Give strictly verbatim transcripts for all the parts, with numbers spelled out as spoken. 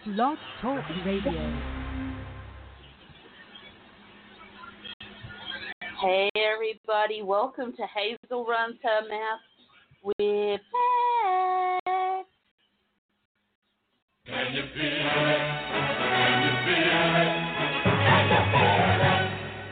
Blog Talk Radio. Hey everybody, welcome to Hazel Runs Her Mouth. We're back. Can you feel it? Can you feel it? Can you feel it?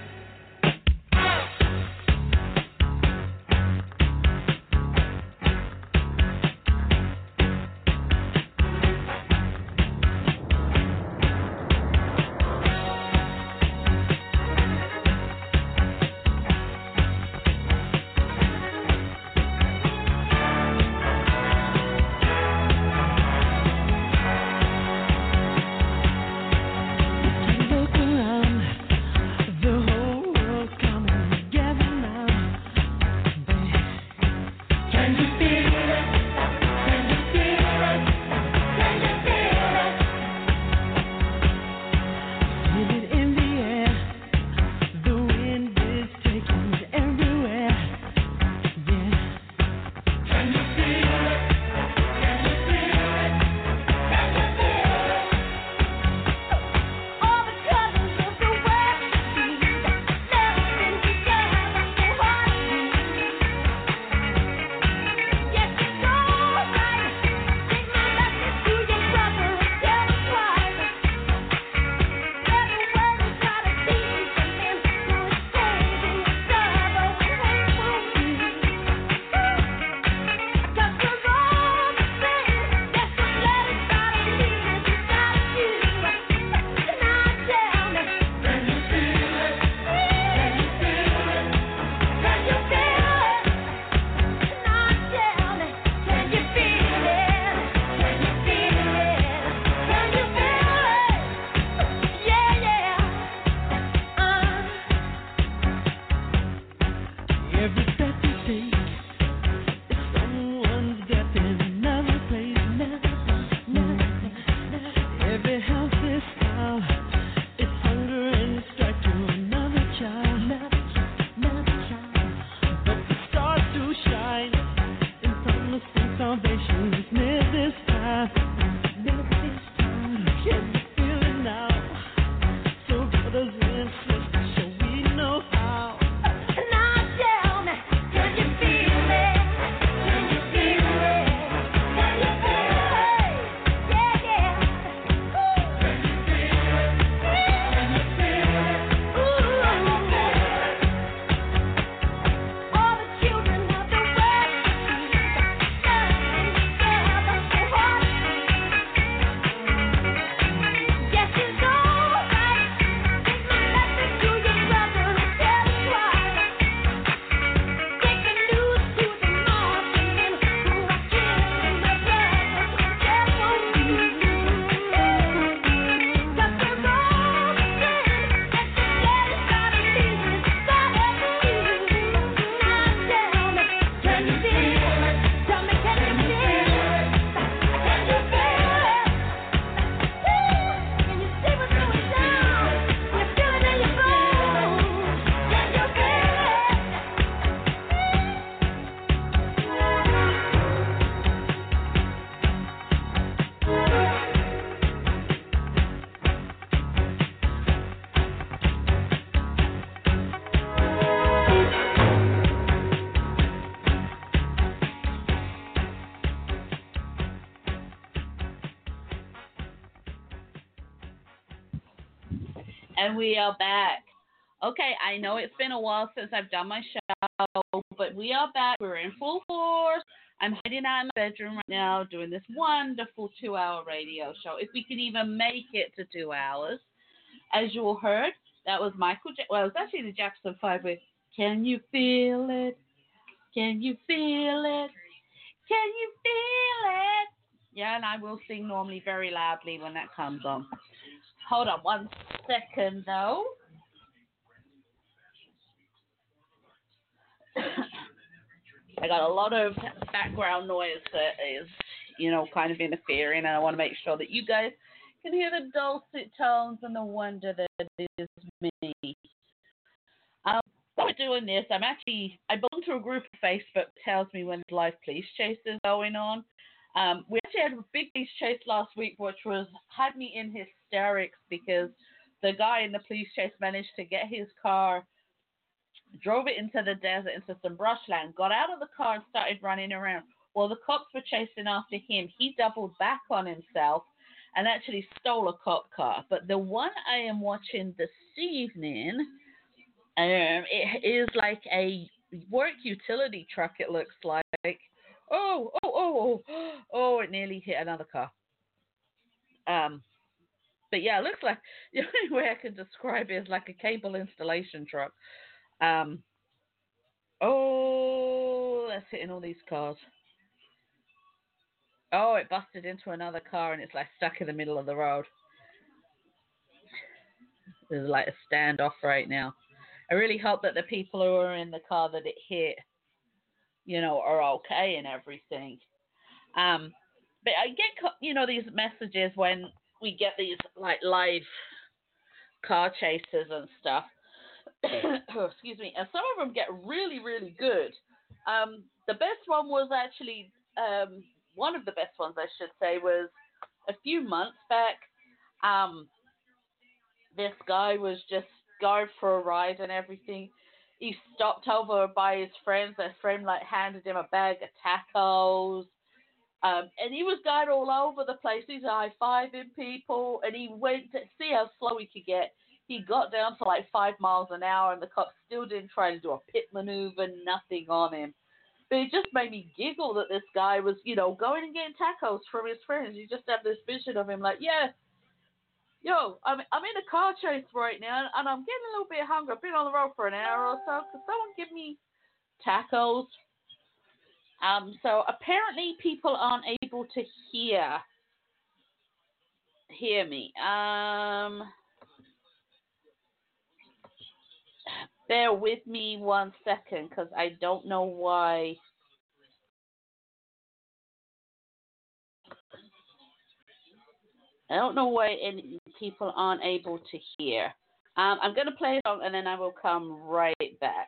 And we are back. Okay, I know it's been a while since I've done my show, but we are back. We're in full force. I'm hiding out in my bedroom right now doing this wonderful two-hour radio show. If we can even make it to two hours. As you all heard, that was Michael Jackson. Well, it was actually the Jackson five with Can You Feel It? Can you feel it? Can you feel it? Yeah, and I will sing normally very loudly when that comes on. Hold on one second, though. I got a lot of background noise that is, you know, kind of interfering, and I want to make sure that you guys can hear the dulcet tones and the wonder that is me. Um, while we're doing this, I'm actually, I belong to a group of Facebook that tells me when live police chases going on. Um, we actually had a big police chase last week, which was had me in hysterics because the guy in the police chase managed to get his car, drove it into the desert, into some brushland, got out of the car and started running around. While the cops were chasing after him, he doubled back on himself and actually stole a cop car. But the one I am watching this evening, um, it is like a work utility truck, it looks like. Oh, oh, oh, oh, oh, it nearly hit another car. Um, but yeah, it looks like the only way I can describe it is like a cable installation truck. Um, oh, that's hitting all these cars. Oh, it busted into another car and it's like stuck in the middle of the road. There's like a standoff right now. I really hope that the people who are in the car that it hit, you know, are okay and everything. Um, but I get, you know, these messages when we get these like live car chases and stuff. Oh, excuse me. And some of them get really, really good. Um, the best one was actually, um, one of the best ones, I should say, was a few months back. Um, this guy was just going for a ride and everything. He stopped over by his friends. His friend like handed him a bag of tacos. Um, and he was going all over the place. He's high-fiving people, and he went to see how slow he could get. He got down to like five miles an hour, and the cops still didn't try to do a pit maneuver, nothing on him. But it just made me giggle that this guy was, you know, going and getting tacos from his friends. You just have this vision of him like, yeah, yo, I'm, I'm in a car chase right now, and I'm getting a little bit hungry. I've been on the road for an hour or so. Could someone give me tacos? Um, so apparently people aren't able to hear hear me. Um, bear with me one second because I don't know why. I don't know why any people aren't able to hear. Um, I'm going to play a song and then I will come right back.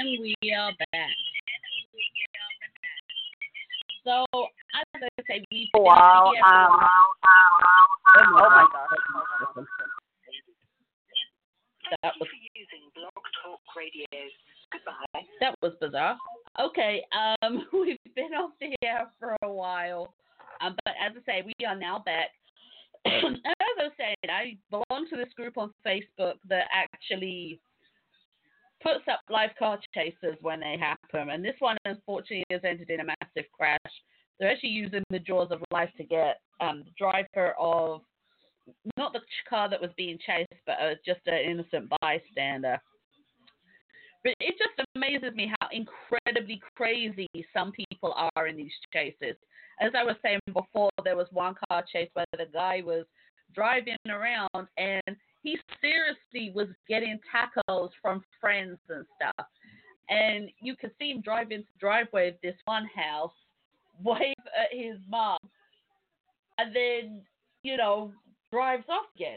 we are back. So, as I say, we've been Wow. here Um, for oh my gosh. that was that was bizarre. Okay, um, we've been off the air for a while, um, but as I say, we are now back. As I was saying, I belong to this group on Facebook that actually puts up live car chases when they happen, and this one unfortunately has ended in a massive crash. They're actually using the jaws of life to get um, the driver of not the car that was being chased, but uh, just an innocent bystander. But it just amazes me how incredibly crazy some people are in these chases. As I was saying before, there was one car chase where the guy was driving around and he seriously was getting tacos from friends and stuff. And you could see him drive into the driveway of this one house, wave at his mom, and then, you know, drives off again.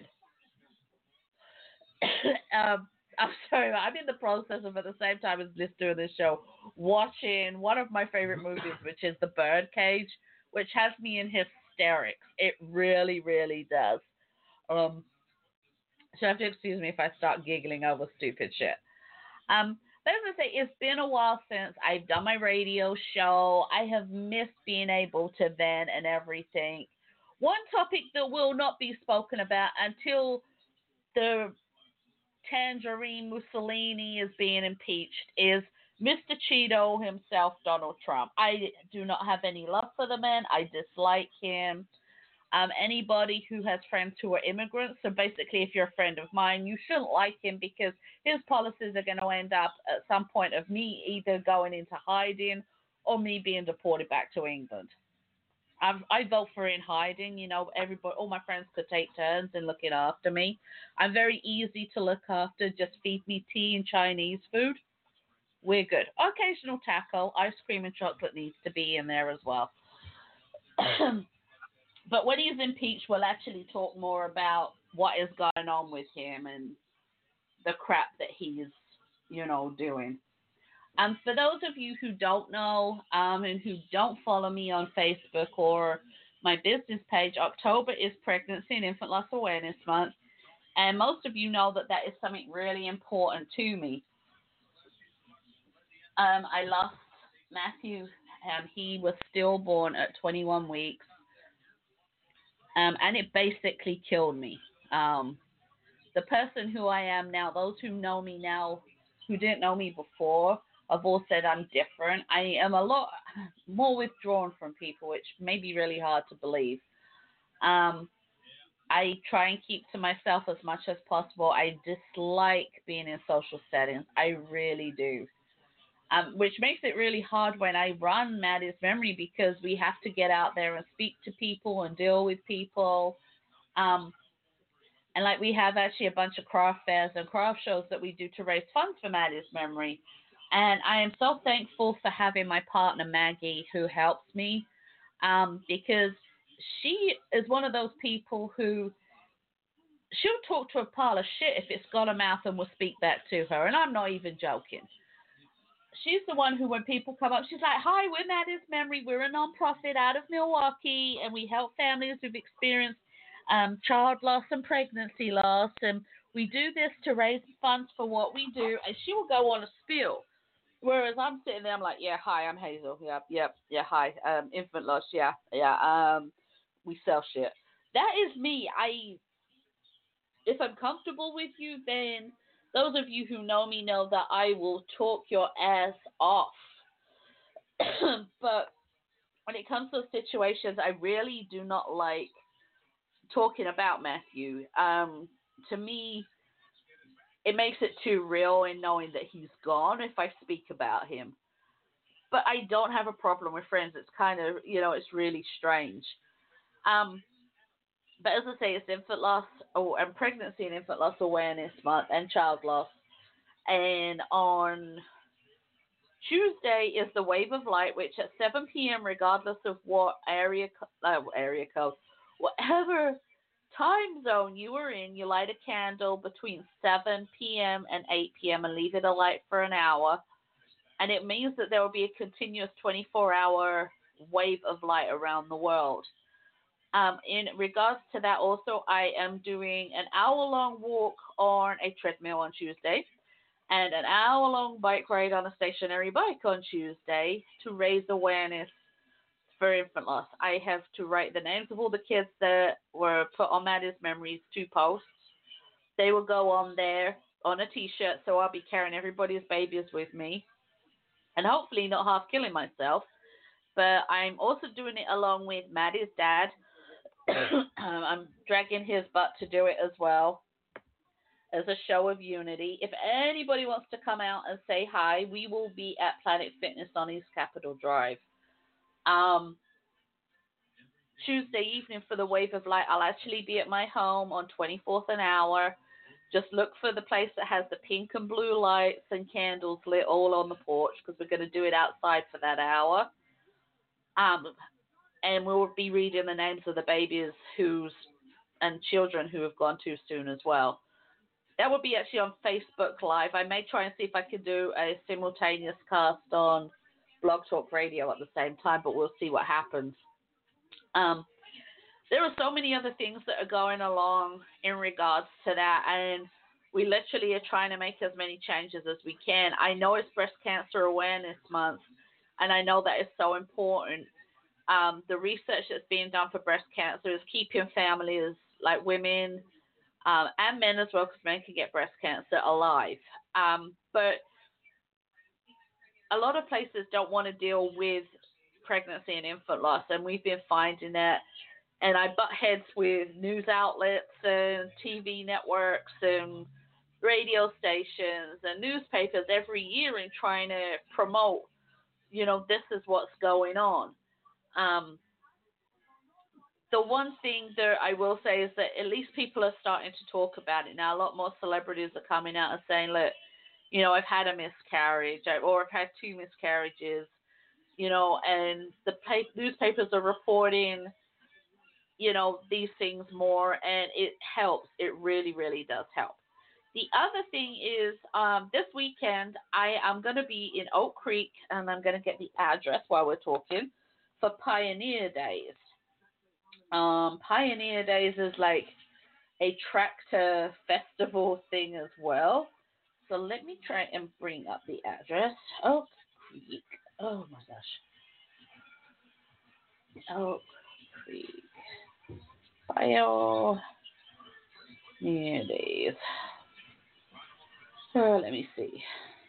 um, I'm sorry, I'm in the process of, at the same time as this doing this show, watching one of my favorite movies, which is The Birdcage, which has me in hysterics. It really, really does. Um, so you have to excuse me if I start giggling over stupid shit. Um, but as I say, it's been a while since I've done my radio show. I have missed being able to vent and everything. One topic that will not be spoken about until the Tangerine Mussolini is being impeached is Mister Cheeto himself, Donald Trump. I do not have any love for the man. I dislike him. Um, anybody who has friends who are immigrants, so basically if you're a friend of mine, you shouldn't like him because his policies are going to end up at some point of me either going into hiding or me being deported back to England. I've, I vote for in hiding. You know, everybody, all my friends could take turns in looking after me. I'm very easy to look after. Just feed me tea and Chinese food. We're good. Occasional taco, ice cream and chocolate needs to be in there as well. But when he's impeached, we'll actually talk more about what is going on with him and the crap that he's, you know, doing. Um, for those of you who don't know um, and who don't follow me on Facebook or my business page, October is Pregnancy and Infant Loss Awareness Month. And most of you know that that is something really important to me. Um, I lost Matthew. Um, he was stillborn at twenty-one weeks. Um, and it basically killed me. Um, the person who I am now, those who know me now, who didn't know me before, have all said I'm different. I am a lot more withdrawn from people, which may be really hard to believe. Um, I try and keep to myself as much as possible. I dislike being in social settings. I really do. Um, which makes it really hard when I run Maddie's Memory because we have to get out there and speak to people and deal with people. Um, and like we have actually a bunch of craft fairs and craft shows that we do to raise funds for Maddie's Memory. And I am so thankful for having my partner Maggie who helps me um, because she is one of those people who she'll talk to a pile of shit if it's got a mouth and will speak back to her. And I'm not even joking. She's the one who, when people come up, she's like, hi, we're Maddie's Memory. We're a nonprofit out of Milwaukee, and we help families who've experienced um, child loss and pregnancy loss, and we do this to raise funds for what we do. And she will go on a spiel. Whereas I'm sitting there, I'm like, yeah, hi, I'm Hazel. Yep, yep, yeah, hi. Um, infant loss, yeah, yeah. Um, we sell shit. That is me. I, if I'm comfortable with you, then those of you who know me know that I will talk your ass off. But when it comes to situations, I really do not like talking about Matthew. Um, to me, it makes it too real in knowing that he's gone if I speak about him. But I don't have a problem with friends. It's kind of, you know, it's really strange. Um, but as I say, it's infant loss oh, and pregnancy and infant loss awareness month and child loss. And on Tuesday is the Wave of Light, which at seven p.m., regardless of what area, uh, area code, whatever time zone you are in, you light a candle between seven p.m. and eight p.m. and leave it alight for an hour. and it means that there will be a continuous twenty-four hour wave of light around the world. Um, in regards to that, also, I am doing an hour-long walk on a treadmill on Tuesday and an hour-long bike ride on a stationary bike on Tuesday to raise awareness for infant loss. I have to write the names of all the kids that were put on Maddie's Memories two posts. They will go on there on a T-shirt, so I'll be carrying everybody's babies with me and hopefully not half killing myself. But I'm also doing it along with Maddie's dad. um, I'm dragging his butt to do it as well as a show of unity. If anybody wants to come out and say hi, we will be at Planet Fitness on East Capitol Drive. Um, Tuesday evening for the Wave of Light, I'll actually be at my home on twenty-fourth and Hour. Just look for the place that has the pink and blue lights and candles lit all on the porch because we're going to do it outside for that hour. Um, and we'll be reading the names of the babies who's and children who have gone too soon as well. That will be actually on Facebook Live. I may try and see if I can do a simultaneous cast on Blog Talk Radio at the same time, but we'll see what happens. Um, there are so many other things that are going along in regards to that, and we literally are trying to make as many changes as we can. I know it's Breast Cancer Awareness Month, and I know that is so important. Um, the research that's being done for breast cancer is keeping families, like women um, and men as well, because men can get breast cancer, alive. Um, but a lot of places don't want to deal with pregnancy and infant loss, and we've been finding that. And I butt heads with news outlets and T V networks and radio stations and newspapers every year in trying to promote, you know, this is what's going on. Um, the one thing that I will say is that at least people are starting to talk about it now. A lot more celebrities are coming out and saying, look, you know, I've had a miscarriage or I've had two miscarriages, you know, and the pa- newspapers are reporting, you know, these things more, and it helps. It really, really does help. The other thing is um, this weekend I am going to be in Oak Creek, and I'm going to get the address while we're talking, for Pioneer Days. Um, Pioneer Days is like a tractor festival thing as well. So let me try and bring up the address. Oak Creek. Oh my gosh. Oak Creek. Pioneer Days. Oh, let me see.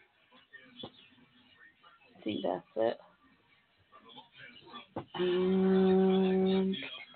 I think that's it. Um,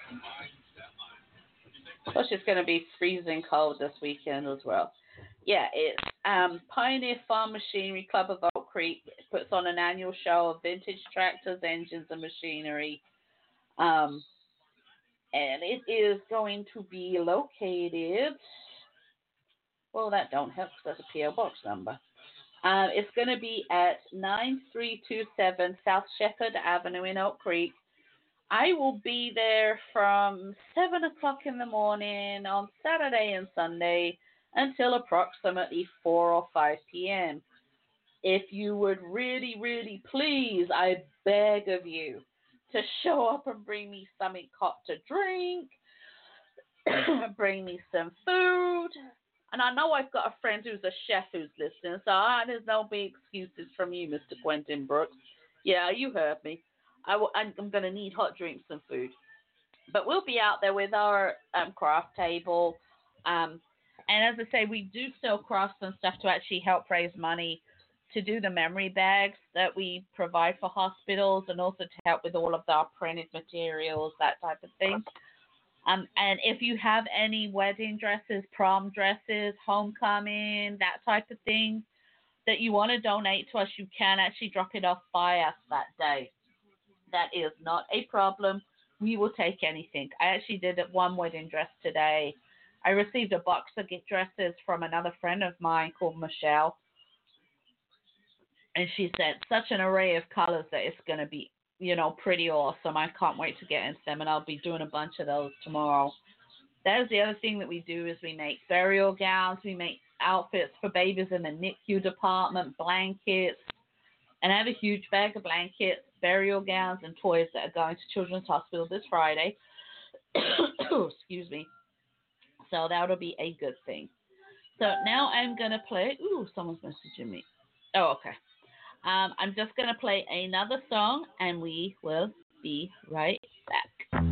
plus, it's going to be freezing cold this weekend as well. Yeah, it's um, Pioneer Farm Machinery Club of Oak Creek. It puts on an annual show of vintage tractors, engines, and machinery. Um, and it is going to be located. Well, that don't help because that's a P O Box number. Um, it's going to be at nine three two seven South Shepherd Avenue in Oak Creek. I will be there from seven o'clock in the morning on Saturday and Sunday until approximately four or five p.m. If you would really, really please, I beg of you to show up and bring me something hot to drink, bring me some food. And I know I've got a friend who's a chef who's listening, so uh, there's no big excuses from you, Mister Quentin Brooks. Yeah, you heard me. I w- I'm going to need hot drinks and food. But we'll be out there with our um, craft table. Um, and as I say, we do sell crafts and stuff to actually help raise money to do the memory bags that we provide for hospitals, and also to help with all of our printed materials, that type of thing. Um, and if you have any wedding dresses, prom dresses, homecoming, that type of thing that you want to donate to us, you can actually drop it off by us that day. That is not a problem. We will take anything. I actually did one wedding dress today. I received a box of gift dresses from another friend of mine called Michelle. And she said such an array of colors that it's going to be, you know, pretty awesome. I can't wait to get into them, and I'll be doing a bunch of those tomorrow. That is the other thing that we do is we make burial gowns. We make outfits for babies in the N I C U department, blankets, And I have a huge bag of blankets, burial gowns, and toys that are going to Children's Hospital this Friday. Excuse me. So that'll be a good thing. So now I'm going to play. Ooh, someone's messaging me. Oh, okay. Um, I'm just going to play another song, and we will be right back.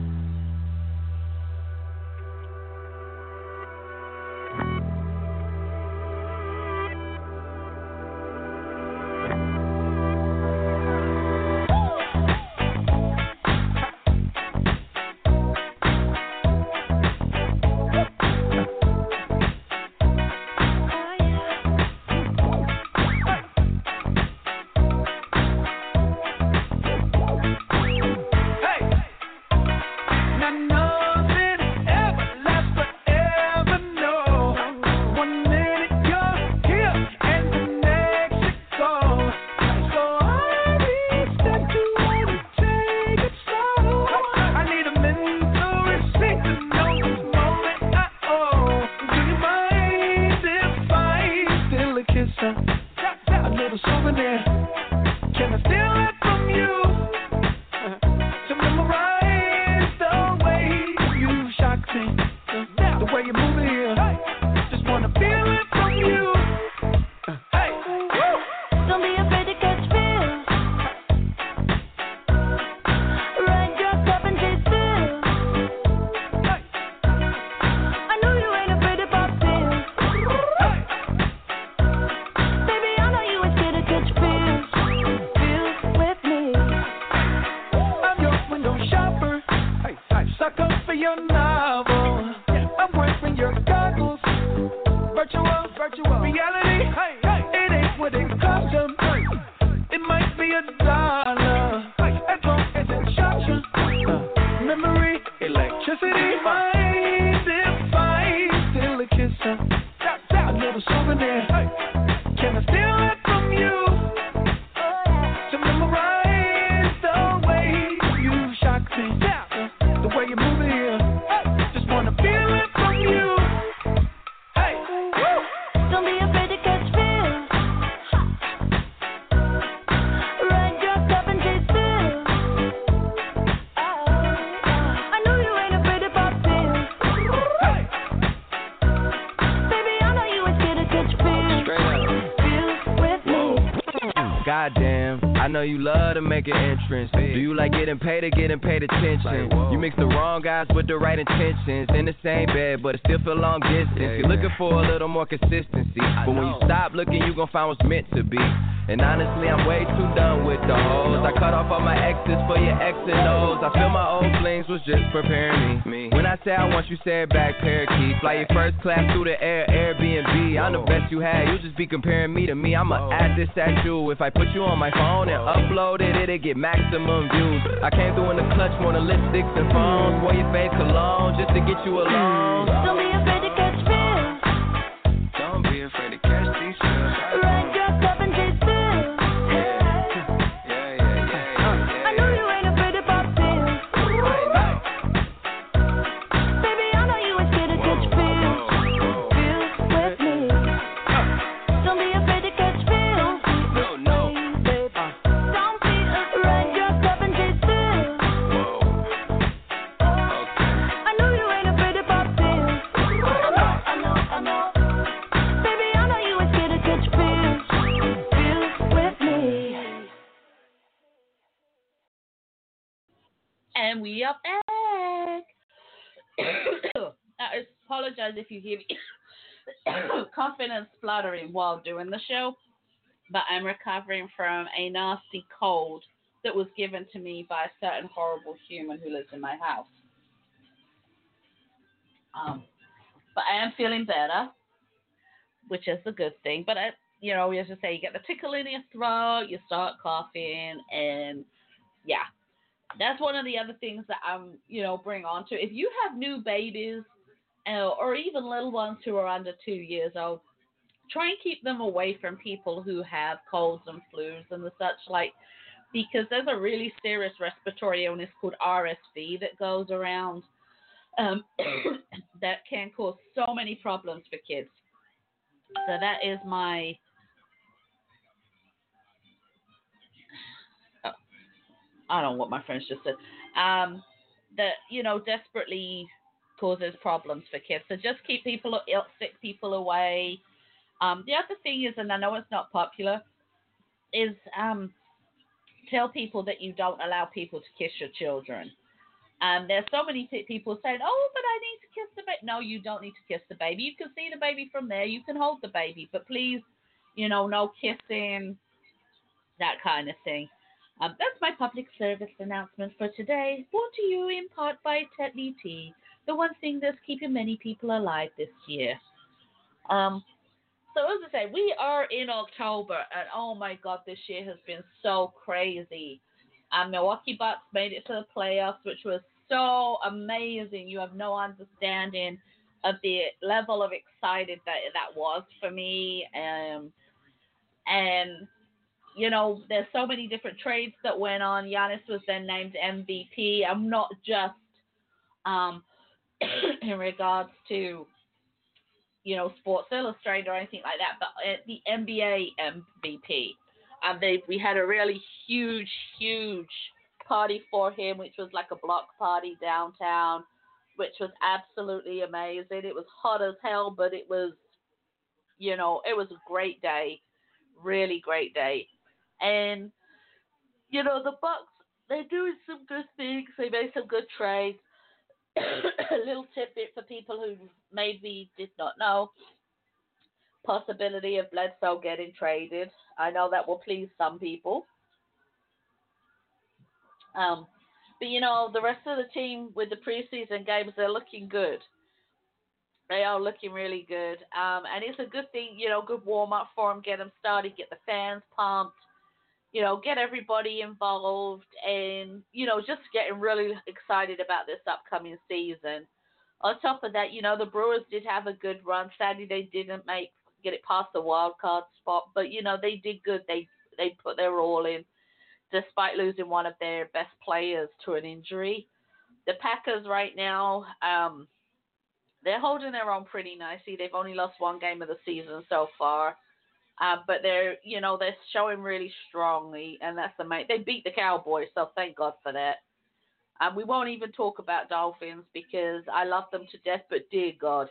You love to make an entrance. Do you like getting paid or getting paid attention? You mix the wrong guys with the right intentions. In the same bed, but it still feel long distance. You're looking for a little more consistency. But when you stop looking, you gon' find what's meant to be. And honestly, I'm way too done with the hoes. I cut off all my exes for your X and O's. I feel my old flings was just preparing me. When I say I want you, say it back, parakeet. Fly your first class through the air, Airbnb. I'm the best you had, you'll just be comparing me to me. I'ma add this at you. If I put you on my phone and upload it, it'll get maximum views. I came through in the clutch, more than lipsticks and phones. Wore your face cologne just to get you alone. Don't be afraid to catch feels. Don't be afraid to catch these feels. Run dressed up and chase feels. And we are back. I apologize if you hear me coughing and spluttering while doing the show, but I'm recovering from a nasty cold that was given to me by a certain horrible human who lives in my house. Um, but I am feeling better, which is a good thing. But, I, you know, as I say, you get the tickle in your throat, you start coughing, and yeah. That's one of the other things that I'm, you know, bring on to. If you have new babies uh, or even little ones who are under two years old, try and keep them away from people who have colds and flus and the such like, because there's a really serious respiratory illness called R S V that goes around um, that can cause so many problems for kids. So that is my I don't know what my friends just said. Um, that you know desperately causes problems for kids. So just keep people ill, sick people away. Um, the other thing is, and I know it's not popular, is um, tell people that you don't allow people to kiss your children. Um, there's so many t- people saying, "Oh, but I need to kiss the baby." No, you don't need to kiss the baby. You can see the baby from there. You can hold the baby, but please, you know, no kissing, that kind of thing. Um, that's my public service announcement for today. Brought to you in part by Tetley Tea, the one thing that's keeping many people alive this year. Um, so as I say, we are in October, and oh my God, this year has been so crazy. Um, Milwaukee Bucks made it to the playoffs, which was so amazing. You have no understanding of the level of excited that that was for me. Um, and you know, there's so many different trades that went on. Giannis was then named M V P. I'm not just um, in regards to, you know, Sports Illustrated or anything like that, but uh, the N B A M V P. Um, they we had a really huge, huge party for him, which was like a block party downtown, which was absolutely amazing. It was hot as hell, but it was, you know, it was a great day, really great day. And you know, the Bucks, they're doing some good things. They made some good trades. A little tidbit for people who maybe did not know: possibility of Bledsoe getting traded. I know that will please some people. Um, but you know, the rest of the team with the preseason games, they're looking good. They are looking really good. Um, and it's a good thing, you know, good warm up for them, get them started, get the fans pumped, you know, get everybody involved, and, you know, just getting really excited about this upcoming season. On top of that, you know, the Brewers did have a good run. Sadly, they didn't make get it past the wild card spot, but, you know, they did good. They they put their all in, despite losing one of their best players to an injury. The Packers right now, um, they're holding their own pretty nicely. They've only lost one game of the season so far. Uh, but they're, you know, they're showing really strongly, and that's the main. They beat the Cowboys, so thank God for that. And um, we won't even talk about Dolphins because I love them to death, but dear God,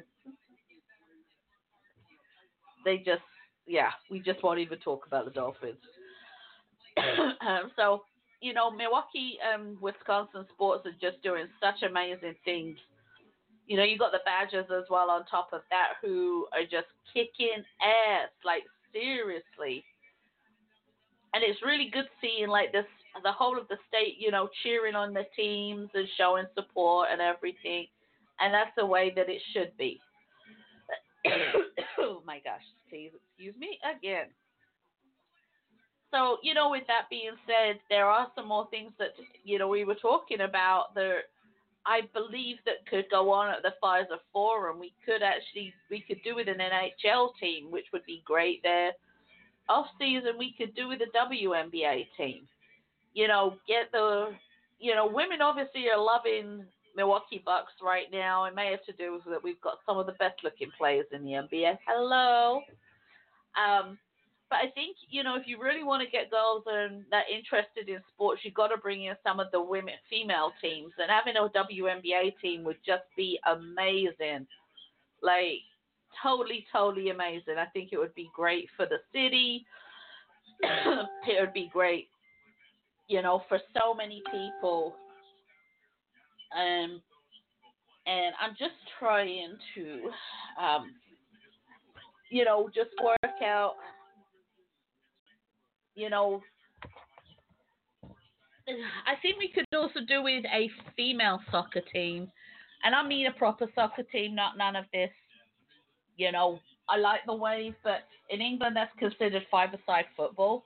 they just, yeah, we just won't even talk about the Dolphins. um, so, you know, Milwaukee and Wisconsin sports are just doing such amazing things. You know, you got the Badgers as well on top of that, who are just kicking ass, like seriously. And it's really good seeing like this, the whole of the state, you know, cheering on the teams and showing support and everything. And that's the way that it should be. Oh my gosh, please excuse me again. So, you know, with that being said, there are some more things that, you know, we were talking about there. I believe that could go on at the Pfizer Forum. We could actually, we could do with an N H L team, which would be great there. Off season, we could do with a W N B A team. You know, get the, you know, women obviously are loving Milwaukee Bucks right now. It may have to do with that we've got some of the best looking players in the N B A. Hello. Um, but I think, you know, if you really want to get girls and that interested in sports, you've got to bring in some of the women, female teams. And having a W N B A team would just be amazing. Like, totally, totally amazing. I think it would be great for the city. It would be great, you know, for so many people. Um, and I'm just trying to, um, you know, just work out, you know, I think we could also do with a female soccer team. And I mean a proper soccer team, not none of this, you know, I like the waves, but in England that's considered five-a-side football.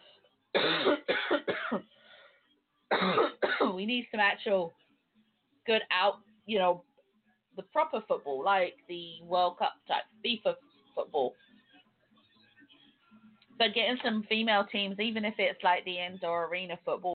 We need some actual good out, you know, the proper football, like the World Cup type FIFA football. But getting some female teams, even if it's like the indoor arena football,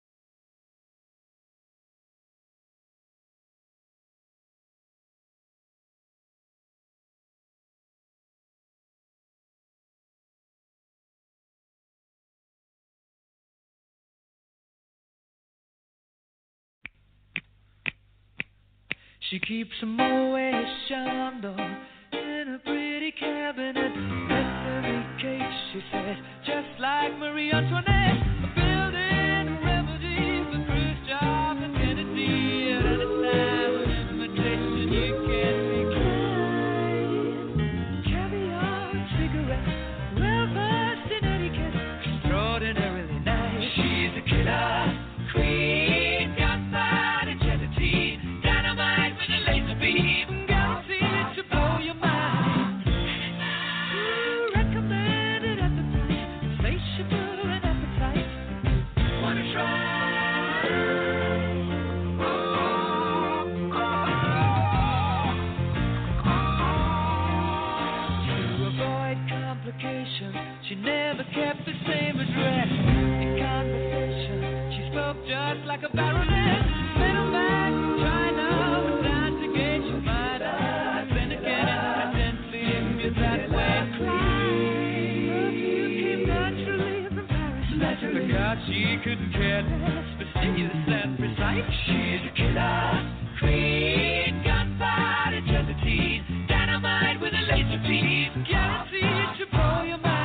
She keeps a Moet Chandon in a pretty cabinet. Mystery cake, she says, just like Marie Antoinette. A building remedy for Khrushchev and Kennedy. At any time of invitation, you can decline. Caviar and cigarettes, well versed in etiquette, extraordinarily nice. She's a killer queen, gunfight and gelatine, dynamite with a laser beam, guaranteed to blow your mind. Ooh, recommended appetite, insatiable and appetite. Wanna try? Oh, oh, oh. To avoid complications, she never kept the same address. In conversation, she spoke just like a baroness. Middleman from China was down to get your mind. I've been again and then leave you that way. Perfume came naturally from Paris. Naturally. God, she couldn't care less, but serious and precise. She's a killer queen, gunfight and gelatine, dynamite with a laser beam, guaranteed to blow your mind.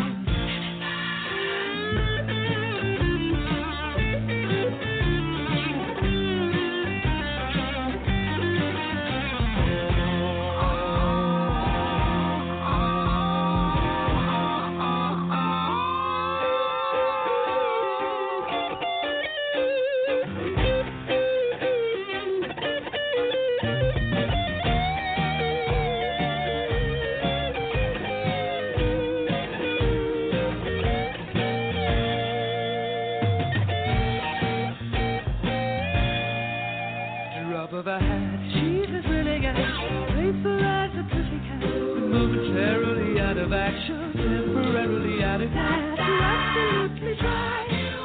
Drop of a hat, she's as willing as graceful as a pussycat, momentarily out of action, temporarily out of gas. You're absolutely dry.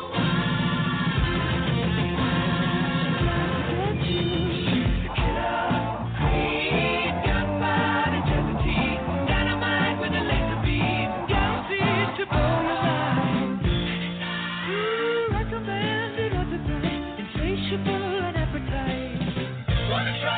She's a killer queen, gunfight and gelatine, dynamite with a laser beam, guaranteed to blow your mind. Ooh, recommended appetite, insatiable and appetite. Wanna try?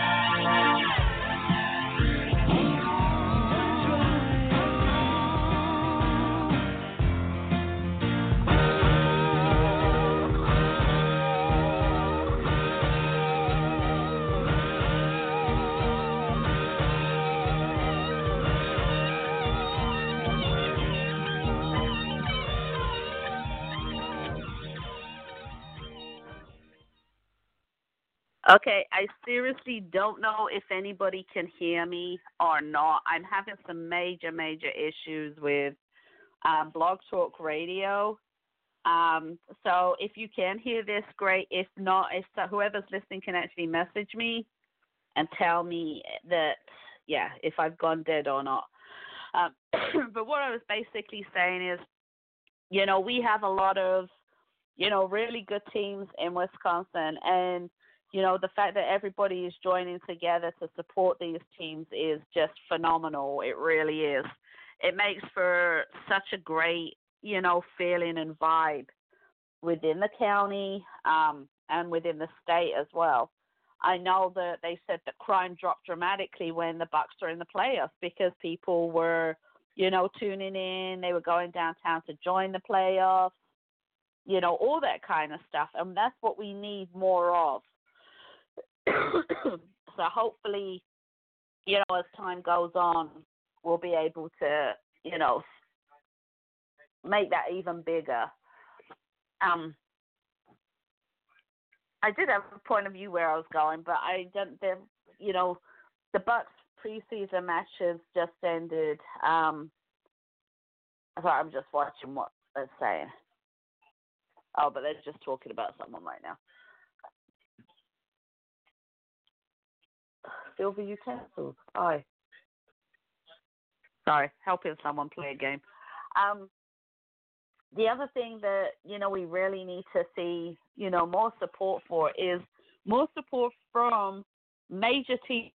Okay, I seriously don't know if anybody can hear me or not. I'm having some major, major issues with um, Blog Talk Radio. Um, so if you can hear this, great. If not, if so, whoever's listening can actually message me and tell me that, yeah, if I've gone dead or not. Um, but what I was basically saying is, you know, we have a lot of, you know, really good teams in Wisconsin, and you know, the fact that everybody is joining together to support these teams is just phenomenal. It really is. It makes for such a great, you know, feeling and vibe within the county um, and within the state as well. I know that they said that crime dropped dramatically when the Bucks were in the playoffs because people were, you know, tuning in. They were going downtown to join the playoffs, you know, all that kind of stuff. And that's what we need more of. So hopefully, you know, as time goes on, we'll be able to, you know, make that even bigger. Um, I did have a point of view where I was going, but I don't. You know, the Bucks preseason matches just ended. Um, sorry, I'm just watching what they're saying. Oh, but they're just talking about someone right now. Silver utensils. Oh. Sorry, helping someone play a game. Um, the other thing that, you know, we really need to see, you know, more support for is more support from major teams.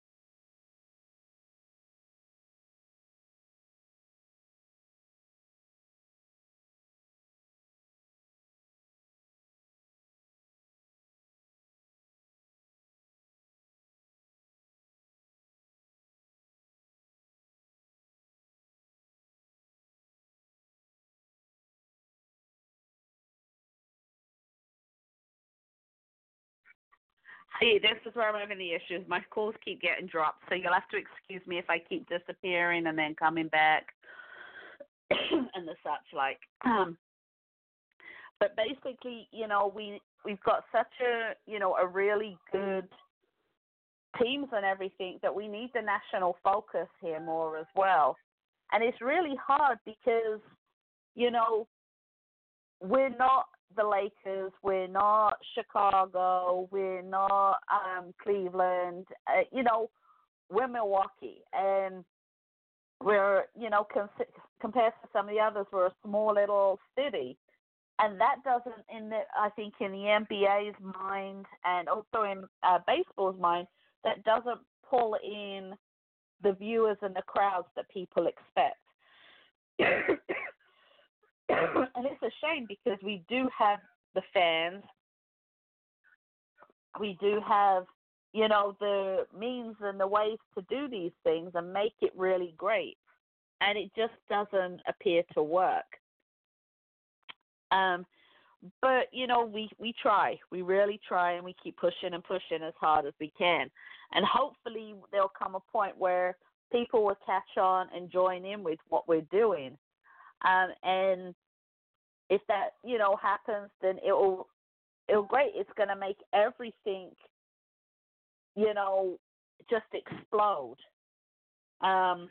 See, this is where I'm having the issues. My calls keep getting dropped, so you'll have to excuse me if I keep disappearing and then coming back and the such like. Um, but basically, you know, we we've got such a you know a really good teams and everything that we need the national focus here more as well. And it's really hard because, you know, we're not the Lakers, we're not Chicago, we're not um, Cleveland, uh, you know, we're Milwaukee. And we're, you know, com- compared to some of the others, we're a small little city. And that doesn't, in the, I think, in the N B A's mind and also in uh, baseball's mind, that doesn't pull in the viewers and the crowds that people expect. And it's a shame because we do have the fans. We do have, you know, the means and the ways to do these things and make it really great. And it just doesn't appear to work. Um, but, you know, we, we try. We really try, and we keep pushing and pushing as hard as we can. And hopefully there'll come a point where people will catch on and join in with what we're doing. Um, and if that, you know, happens, then it'll, it'll great. It's going to make everything, you know, just explode. Um,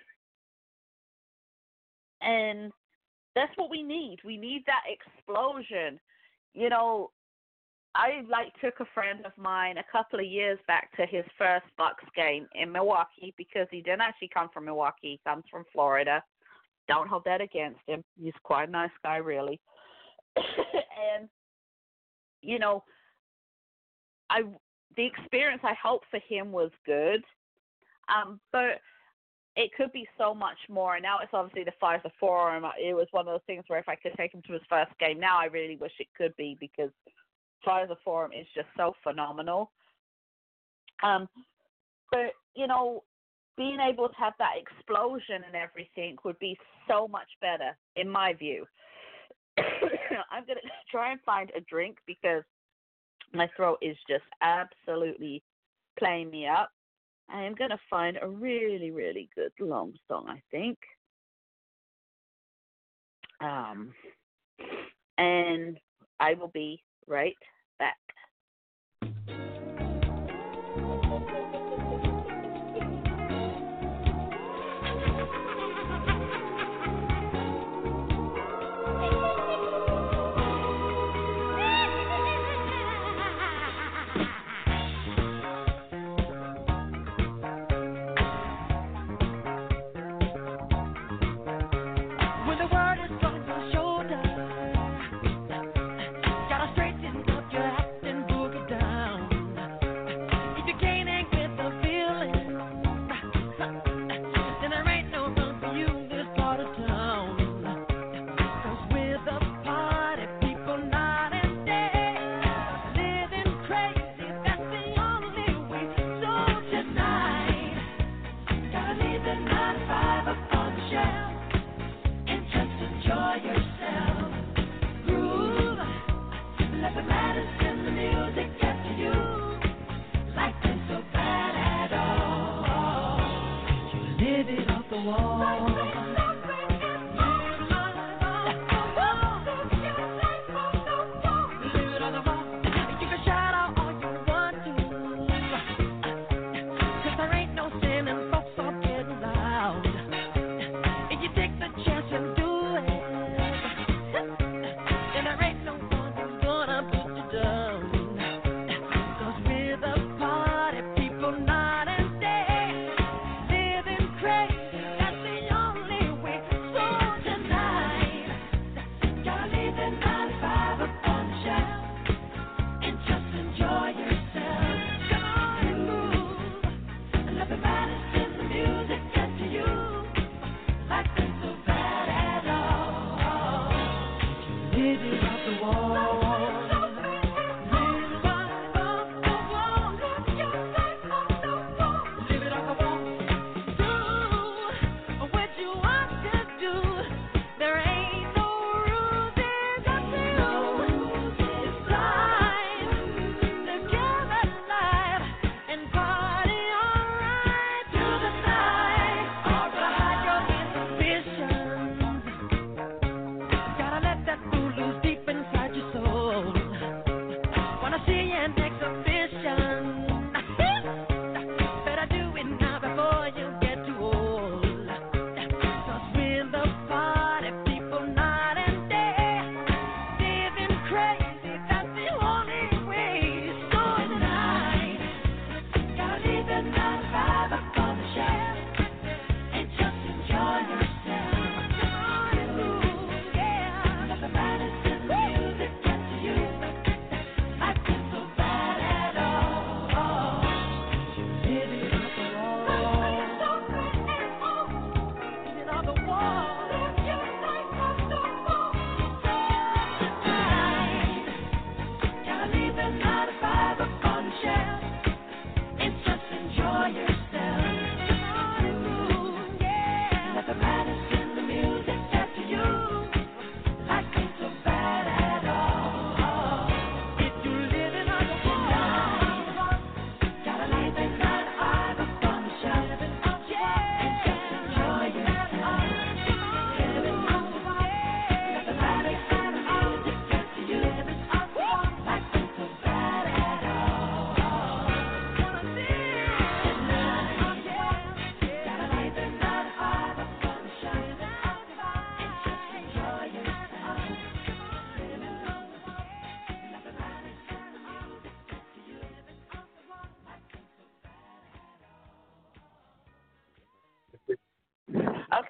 and that's what we need. We need that explosion. You know, I like took a friend of mine a couple of years back to his first Bucks game in Milwaukee because he didn't actually come from Milwaukee. He comes from Florida. Don't hold that against him. He's quite a nice guy, really. And, you know, I the experience I hope for him was good, um, but it could be so much more. And now it's obviously the Pfizer Forum. It was one of those things where if I could take him to his first game now, I really wish it could be because Pfizer Forum is just so phenomenal. Um, but, you know, being able to have that explosion and everything would be so much better, in my view. I'm going to try and find a drink because my throat is just absolutely playing me up. I am going to find a really, really good long song, I think. Um, and I will be right back.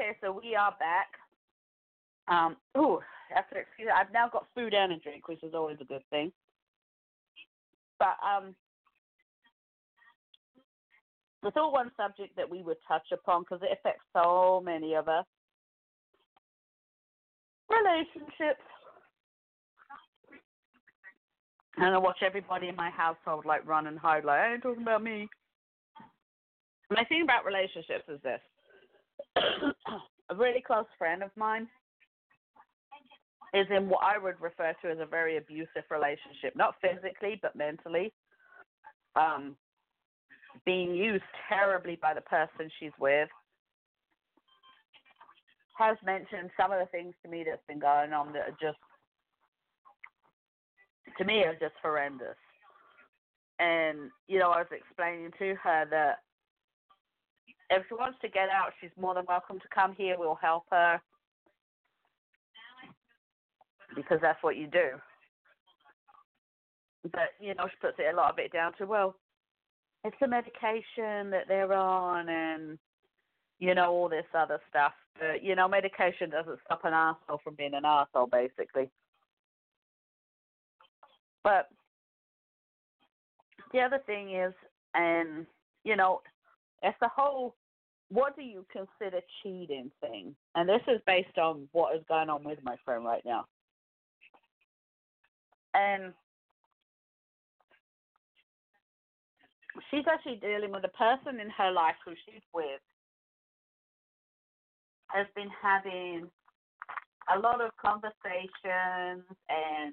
Okay, so we are back. Um, ooh, after excuse, I've now got food and a drink, which is always a good thing. But um, there's all one subject that we would touch upon because it affects so many of us. Relationships. And I watch everybody in my household like run and hide, like, I ain't talking about me. My thing about relationships is this. A really close friend of mine is in what I would refer to as a very abusive relationship, not physically, but mentally. Um, being used terribly by the person she's with. Has mentioned some of the things to me that's been going on that are just, to me, are just horrendous. And, you know, I was explaining to her that if she wants to get out, she's more than welcome to come here. We'll help her. Because that's what you do. But, you know, she puts it, a lot of it down to, well, it's the medication that they're on and, you know, all this other stuff. But, you know, medication doesn't stop an arsehole from being an arsehole, basically. But the other thing is, and, you know, it's the whole, what do you consider cheating thing? And this is based on what is going on with my friend right now. And she's actually dealing with a person in her life who she's with has been having a lot of conversations and,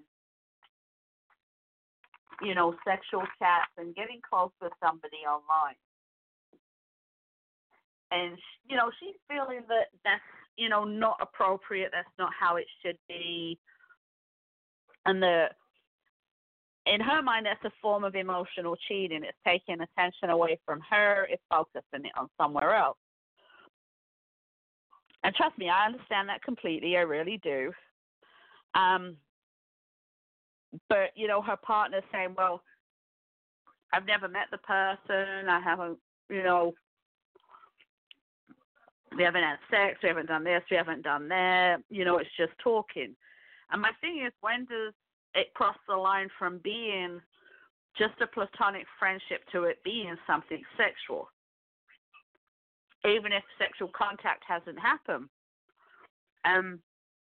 you know, sexual chats and getting close with somebody online. And, you know, she's feeling that that's, you know, not appropriate. That's not how it should be. And the, in her mind, that's a form of emotional cheating. It's taking attention away from her. It's focusing it on somewhere else. And trust me, I understand that completely. I really do. Um, but, you know, her partner's saying, well, I've never met the person. I haven't, you know, we haven't had sex. We haven't done this. We haven't done that. You know, it's just talking. And my thing is, when does it cross the line from being just a platonic friendship to it being something sexual? Even if sexual contact hasn't happened. Um,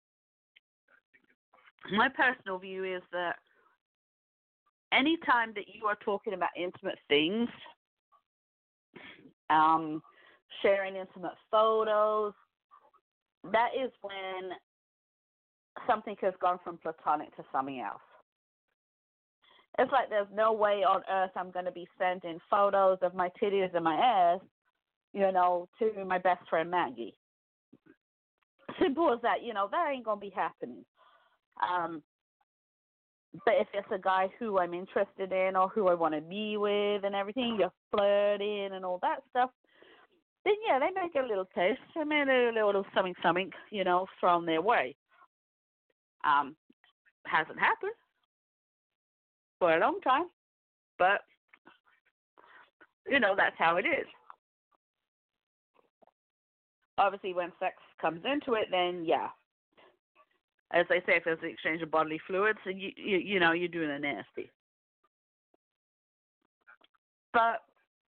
my personal view is that any time that you are talking about intimate things, um, sharing intimate photos, that is when something has gone from platonic to something else. It's like there's no way on earth I'm going to be sending photos of my titties and my ass, you know, to my best friend Maggie. Simple as that. You know, that ain't going to be happening. Um, but if it's a guy who I'm interested in or who I want to be with and everything, you're flirting and all that stuff, then, yeah, they make a little taste. They make a little something, something, you know, thrown their way. Um, hasn't happened for a long time, but, you know, that's how it is. Obviously, when sex comes into it, then, yeah. As they say, if there's an exchange of bodily fluids, you, you, you know, you're doing a nasty. But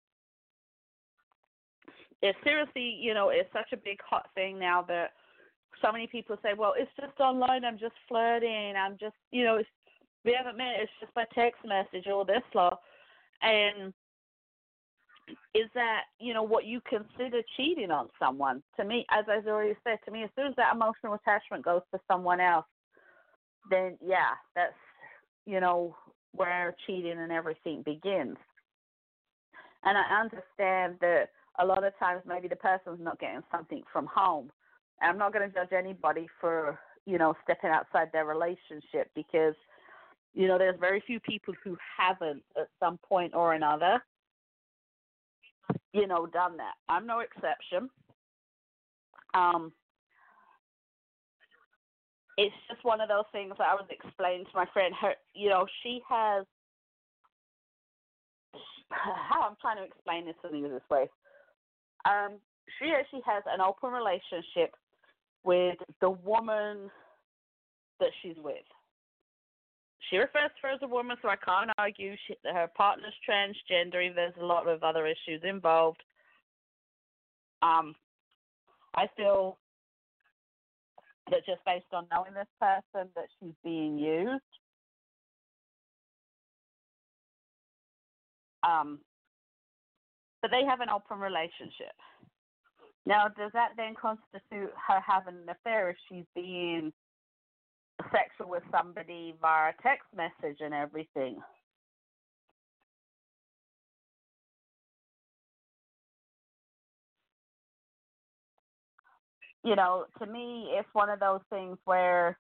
it's seriously, you know, it's such a big hot thing now that so many people say, well, it's just online, I'm just flirting, I'm just, you know, it's, we haven't met, it's just by text message, all this law. And is that, you know, what you consider cheating on someone? To me, as I've already said, to me, as soon as that emotional attachment goes to someone else, then, yeah, that's, you know, where cheating and everything begins. And I understand that a lot of times maybe the person's not getting something from home. And I'm not going to judge anybody for, you know, stepping outside their relationship because, you know, there's very few people who haven't at some point or another, you know, done that. I'm no exception. Um, it's just one of those things that I was explaining to my friend. Her, you know, she has, how I'm trying to explain this to you this way. Um, she actually has an open relationship with the woman that she's with. She refers to her as a woman, so I can't argue. She, her partner's transgender. There's a lot of other issues involved. Um, I feel that just based on knowing this person, that she's being used. Um, but they have an open relationship. Now, does that then constitute her having an affair if she's being sexual with somebody via text message and everything? You know, to me, it's one of those things where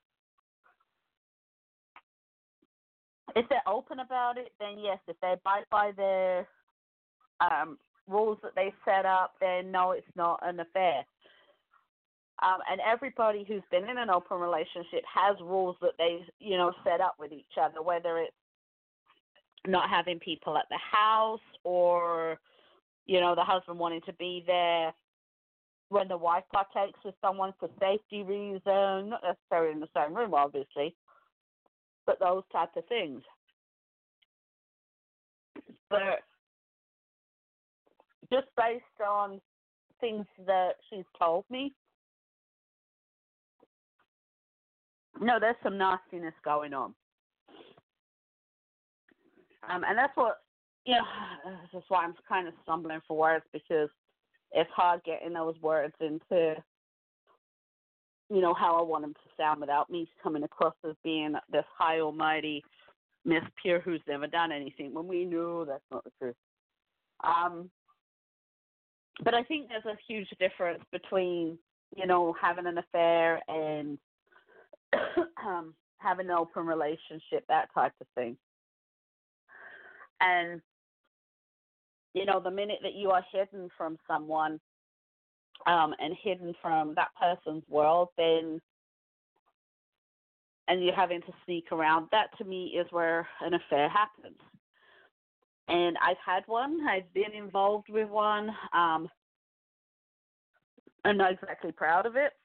if they're open about it, then yes. If they abide by their um, rules that they set up, then no, it's not an affair. Um, and everybody who's been in an open relationship has rules that they, you know, set up with each other, whether it's not having people at the house or, you know, the husband wanting to be there when the wife partakes with someone for safety reasons, not necessarily in the same room, obviously, but those type of things. But just based on things that she's told me, no, there's some nastiness going on. Um, and that's what, you know, that's why I'm kind of stumbling for words, because it's hard getting those words into, you know, how I want them to sound without me coming across as being this high almighty Miss Pure who's never done anything, when we know that's not the truth. Um, but I think there's a huge difference between, you know, having an affair and um, having an open relationship, that type of thing. And, you know, the minute that you are hidden from someone um, and hidden from that person's world, then, and you're having to sneak around, that to me is where an affair happens. And I've had one. I've been involved with one. Um, I'm not exactly proud of it.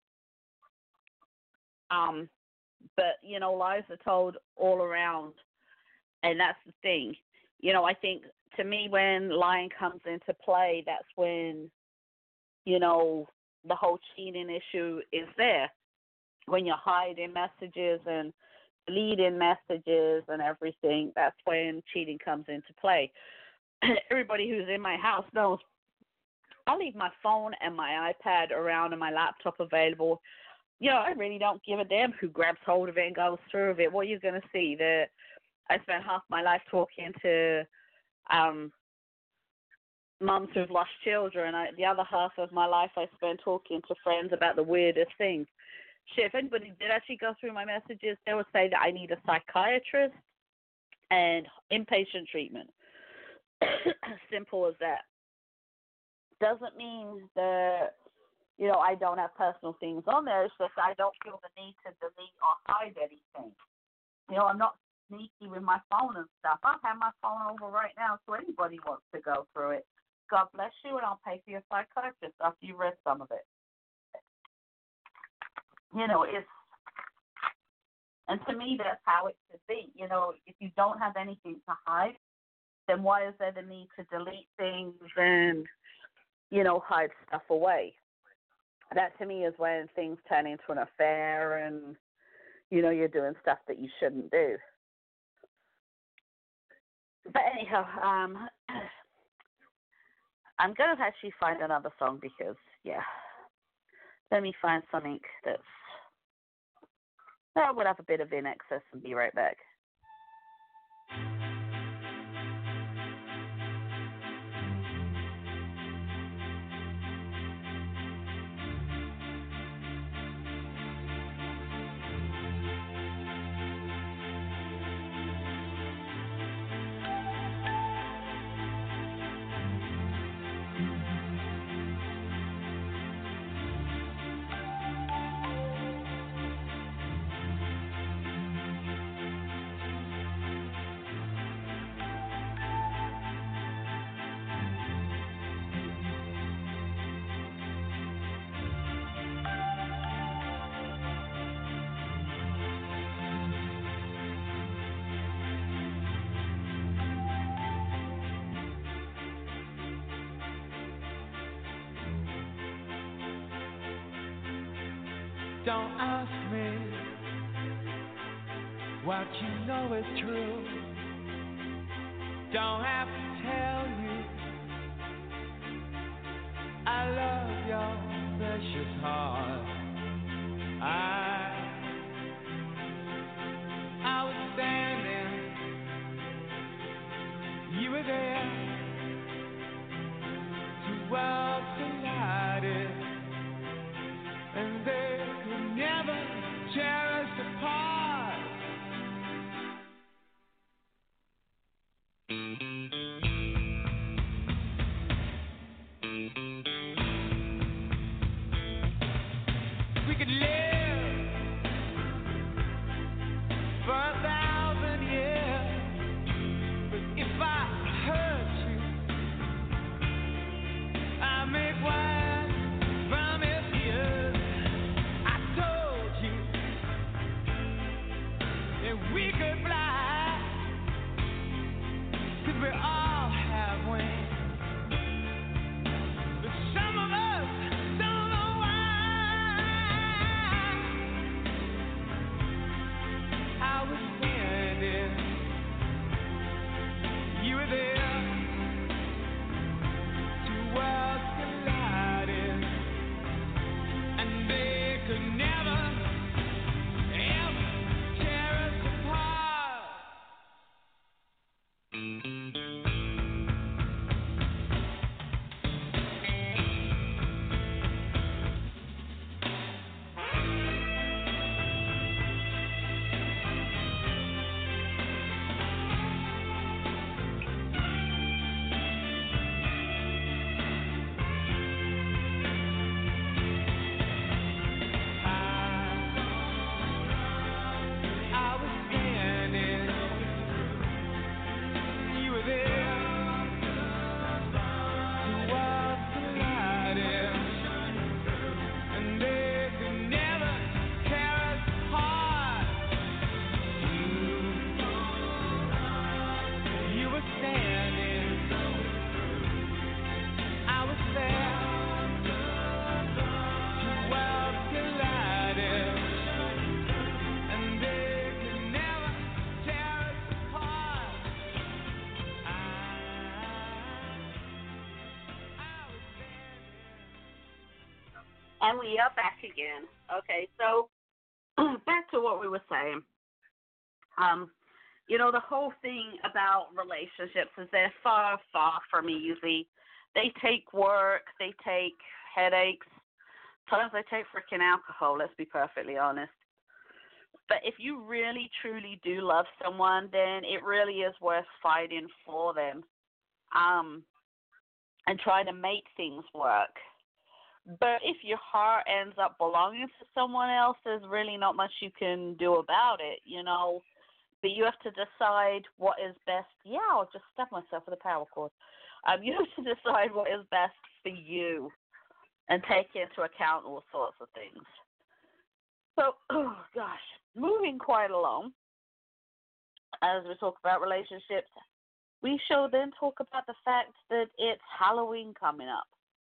Um, but, you know, lies are told all around. And that's the thing. You know, I think, to me, when lying comes into play, that's when, you know, the whole cheating issue is there. When you're hiding messages and deleting messages and everything, that's when cheating comes into play. Everybody who's in my house knows I leave my phone and my iPad around and my laptop available. You know, I really don't give a damn who grabs hold of it and goes through with it. What you're going to see, that I spent half my life talking to um, moms who've lost children. I, the other half of my life I spent talking to friends about the weirdest things. Shit, if anybody did actually go through my messages, they would say that I need a psychiatrist and inpatient treatment. Simple as that. Doesn't mean that, you know, I don't have personal things on there. It's just I don't feel the need to delete or hide anything. You know, I'm not sneaky with my phone and stuff. I'll have my phone over right now so anybody wants to go through it. God bless you, and I'll pay for your psychiatrist after you've read some of it. You know, it's, and to me, that's how it should be. You know, if you don't have anything to hide, then why is there the need to delete things and, you know, hide stuff away? That, to me, is when things turn into an affair and, you know, you're doing stuff that you shouldn't do. But anyhow, um, I'm going to actually find another song because, yeah, let me find something that's, that would have a bit of in excess and be right back. Don't ask me what you know is true. Don't have to tell you I love your precious heart. I I was standing, you were there. Two worlds collided, and they could never tear us apart. We could live for a thousand years, but if I hurt you, I make wise promises. I told you that we could fly, 'cause we all have wings, but some of us don't know why. I was standing, you were there. Two worlds collided, and they could never, ever tear us apart. I was standing, you were there. Two worlds collided, and they could never tear us apart. You were standing, I was there. Two worlds collided, and they could never tear us apart. I, I was standing. And we are back again. Okay, so back to what we were saying. Um, you know, the whole thing about relationships is they're far, far from easy. They take work, they take headaches. Sometimes they take freaking alcohol, let's be perfectly honest. But if you really, truly do love someone, then it really is worth fighting for them um, and trying to make things work. But if your heart ends up belonging to someone else, there's really not much you can do about it, you know. But you have to decide what is best. Yeah, I'll just stab myself with a power cord. Um, you have to decide what is best for you and take into account all sorts of things. So, oh gosh, moving quite along, as we talk about relationships, we shall then talk about the fact that it's Halloween coming up.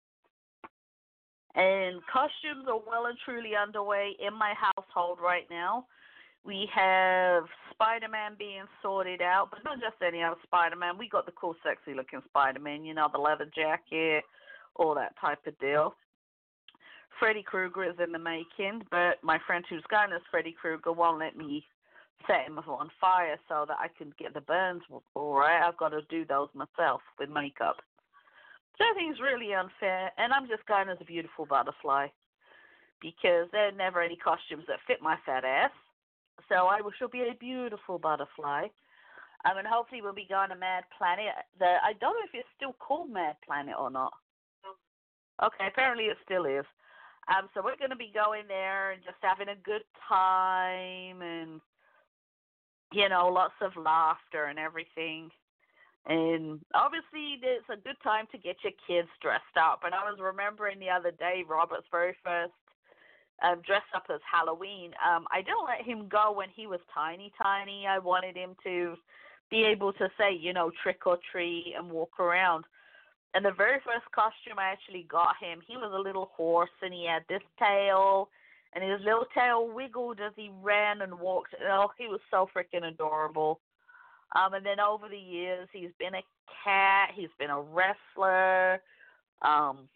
And costumes are well and truly underway in my household right now. We have Spider-Man being sorted out, but not just any other Spider-Man. We got the cool, sexy-looking Spider-Man, you know, the leather jacket, all that type of deal. Freddy Krueger is in the making, but my friend who's going as Freddy Krueger won't let me set him on fire so that I can get the burns all right. I've got to do those myself with makeup. So I think it's really unfair, and I'm just going as a beautiful butterfly because there are never any costumes that fit my fat ass. So I shall be a beautiful butterfly. Um, and hopefully we'll be going to Mad Planet. The, I don't know if it's still called Mad Planet or not. Okay, apparently it still is. Um, so we're going to be going there and just having a good time and, you know, lots of laughter and everything. And obviously it's a good time to get your kids dressed up. And I was remembering the other day Robert's very first um, dress up as Halloween. Um, I didn't let him go when he was tiny, tiny. I wanted him to be able to say, you know, trick or treat and walk around. And the very first costume I actually got him, he was a little horse and he had this tail and his little tail wiggled as he ran and walked. Oh, he was so freaking adorable. Um, and then over the years, he's been a cat. He's been a wrestler. Um,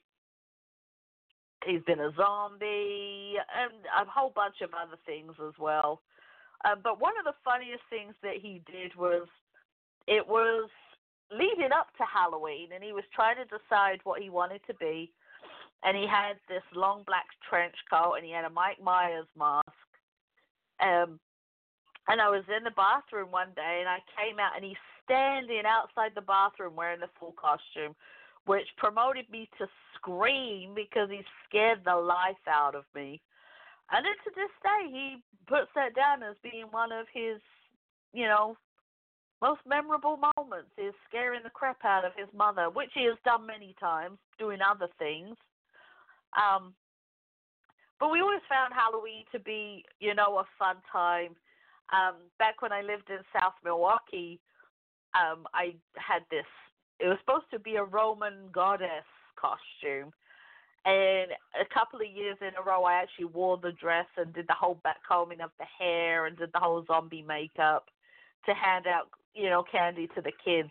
he's been a zombie, and a whole bunch of other things as well. Uh, but one of the funniest things that he did was, it was leading up to Halloween, and he was trying to decide what he wanted to be. And he had this long black trench coat, and he had a Mike Myers mask. Um, and I was in the bathroom one day, and I came out, and he's standing outside the bathroom wearing the full costume, which promoted me to scream because he scared the life out of me. And then to this day, he puts that down as being one of his, you know, most memorable moments, is scaring the crap out of his mother, which he has done many times, doing other things. Um, but we always found Halloween to be, you know, a fun time. Um, back when I lived in South Milwaukee, um, I had this, it was supposed to be a Roman goddess costume. And a couple of years in a row, I actually wore the dress and did the whole back combing of the hair and did the whole zombie makeup to hand out, you know, candy to the kids.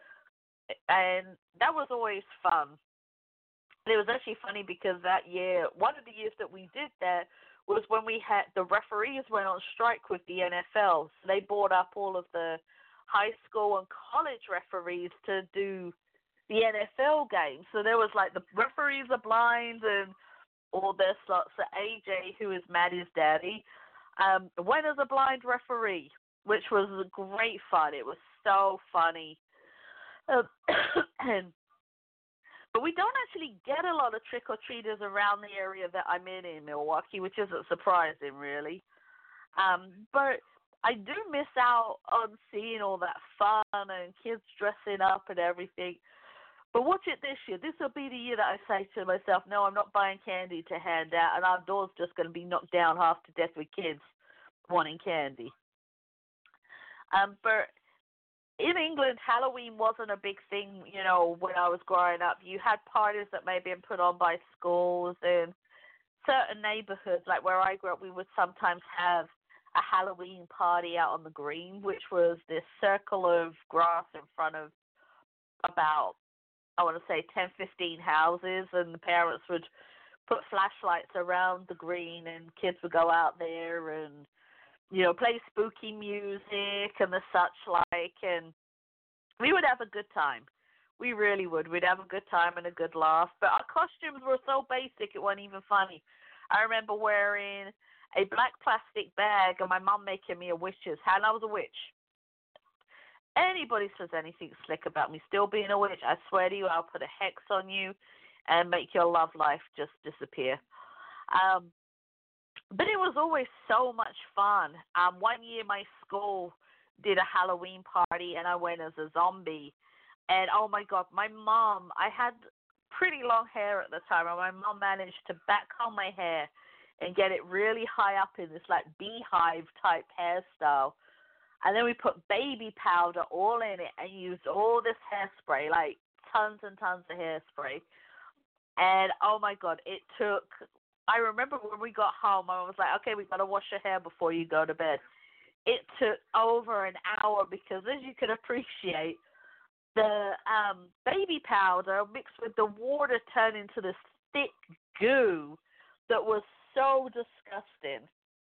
And that was always fun. It was actually funny because that year, one of the years that we did that was when we had, the referees went on strike with the N F L. So they brought up all of the high school and college referees to do the N F L games. So there was like the referees are blind and all this lot. So A J, who is Maddie's daddy, um, went as a blind referee, which was great fun. It was so funny. Um, and But we don't actually get a lot of trick-or-treaters around the area that I'm in in Milwaukee, which isn't surprising, really. Um, but I do miss out on seeing all that fun and kids dressing up and everything. But watch it this year. This will be the year that I say to myself, no, I'm not buying candy to hand out, and our door's just going to be knocked down half to death with kids wanting candy. Um, but in England, Halloween wasn't a big thing, you know, when I was growing up. You had parties that may have been put on by schools, and certain neighborhoods, like where I grew up, we would sometimes have a Halloween party out on the green, which was this circle of grass in front of about, I want to say, ten, fifteen houses, and the parents would put flashlights around the green, and kids would go out there and, you know, play spooky music and the such like, and we would have a good time. We really would. We'd have a good time and a good laugh. But our costumes were so basic, it wasn't even funny. I remember wearing a black plastic bag and my mom making me a witch's hat, and I was a witch. Anybody says anything slick about me still being a witch, I swear to you, I'll put a hex on you and make your love life just disappear. Um, But it was always so much fun. Um, one year my school did a Halloween party, and I went as a zombie. And, oh, my God, my mom, I had pretty long hair at the time, and my mom managed to backcomb my hair and get it really high up in this, like, beehive-type hairstyle. And then we put baby powder all in it and used all this hairspray, like tons and tons of hairspray. And, oh, my God, it took... I remember when we got home, I was like, okay, we've got to wash your hair before you go to bed. It took over an hour because, as you can appreciate, the um, baby powder mixed with the water turned into this thick goo that was so disgusting.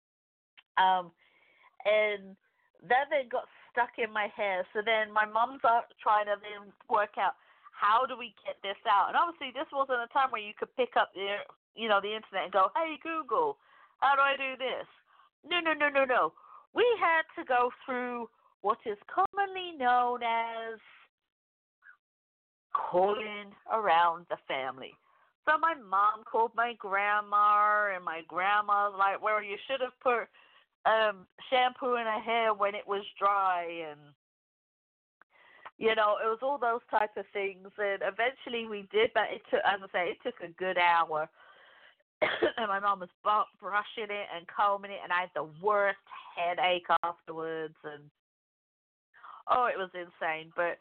Um, and that then got stuck in my hair. So then my mom's out trying to then work out, how do we get this out? And obviously this wasn't a time where you could pick up the, you know, the internet and go, hey, Google, how do I do this? No, no, no, no, no. We had to go through what is commonly known as calling around the family. So my mom called my grandma, and my grandma was like, well, you should have put um, shampoo in her hair when it was dry, and you know, it was all those type of things. And eventually we did, but it took, as I say, it took a good hour. And my mom was brushing it and combing it, and I had the worst headache afterwards. And, oh, it was insane. But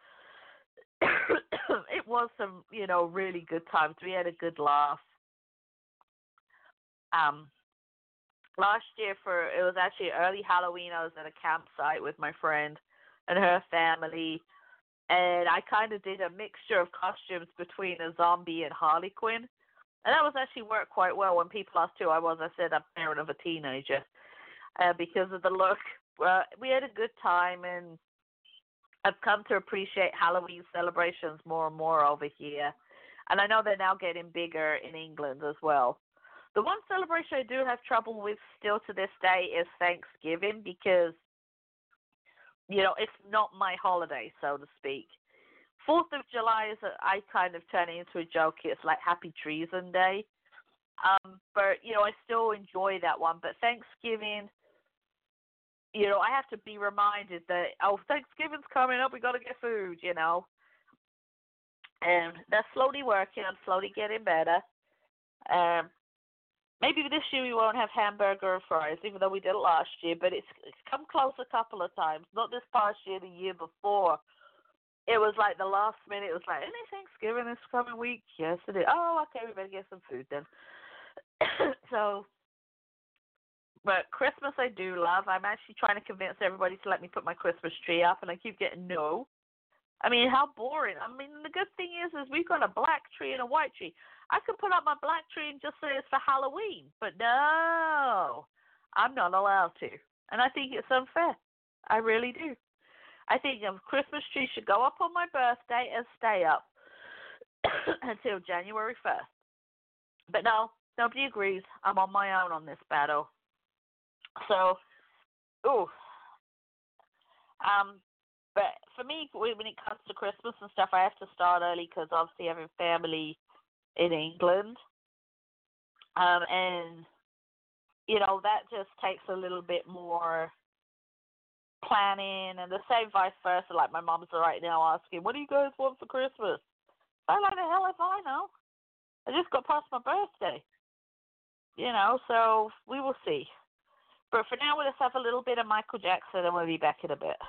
it was some, you know, really good times. We had a good laugh. Um, last year for it was actually early Halloween. I was at a campsite with my friend and her family, and I kind of did a mixture of costumes between a zombie and Harley Quinn, and that was actually worked quite well. When people asked who I was, I said I'm a parent of a teenager uh, because of the look. Uh, we had a good time, and I've come to appreciate Halloween celebrations more and more over here, and I know they're now getting bigger in England as well. The one celebration I do have trouble with still to this day is Thanksgiving because, you know, it's not my holiday, so to speak. Fourth of July is, a, I kind of turn it into a joke. It's like Happy Treason Day. Um, but, you know, I still enjoy that one. But Thanksgiving, you know, I have to be reminded that, oh, Thanksgiving's coming up. We got to get food, you know. And that's slowly working. I'm slowly getting better. Um, Maybe this year we won't have hamburger and fries, even though we did it last year, but it's, it's come close a couple of times. Not this past year, the year before. It was like the last minute, it was like, any Thanksgiving this coming week? Yes, it is. Oh, okay, we better get some food then. So, but Christmas I do love. I'm actually trying to convince everybody to let me put my Christmas tree up, and I keep getting no. I mean, how boring. I mean, the good thing is, is we've got a black tree and a white tree. I could put up my black tree and just say it's for Halloween, but no, I'm not allowed to. And I think it's unfair. I really do. I think a Christmas tree should go up on my birthday and stay up until January first. But no, nobody agrees. I'm on my own on this battle. So, ooh. Um, but for me, when it comes to Christmas and stuff, I have to start early because obviously having family in England, um, and you know that just takes a little bit more planning, and the same vice versa. Like my mom's right now asking, "What do you guys want for Christmas?" I'm like, "The hell if I know? I just got past my birthday, you know." So we will see. But for now, we'll just have a little bit of Michael Jackson, and we'll be back in a bit.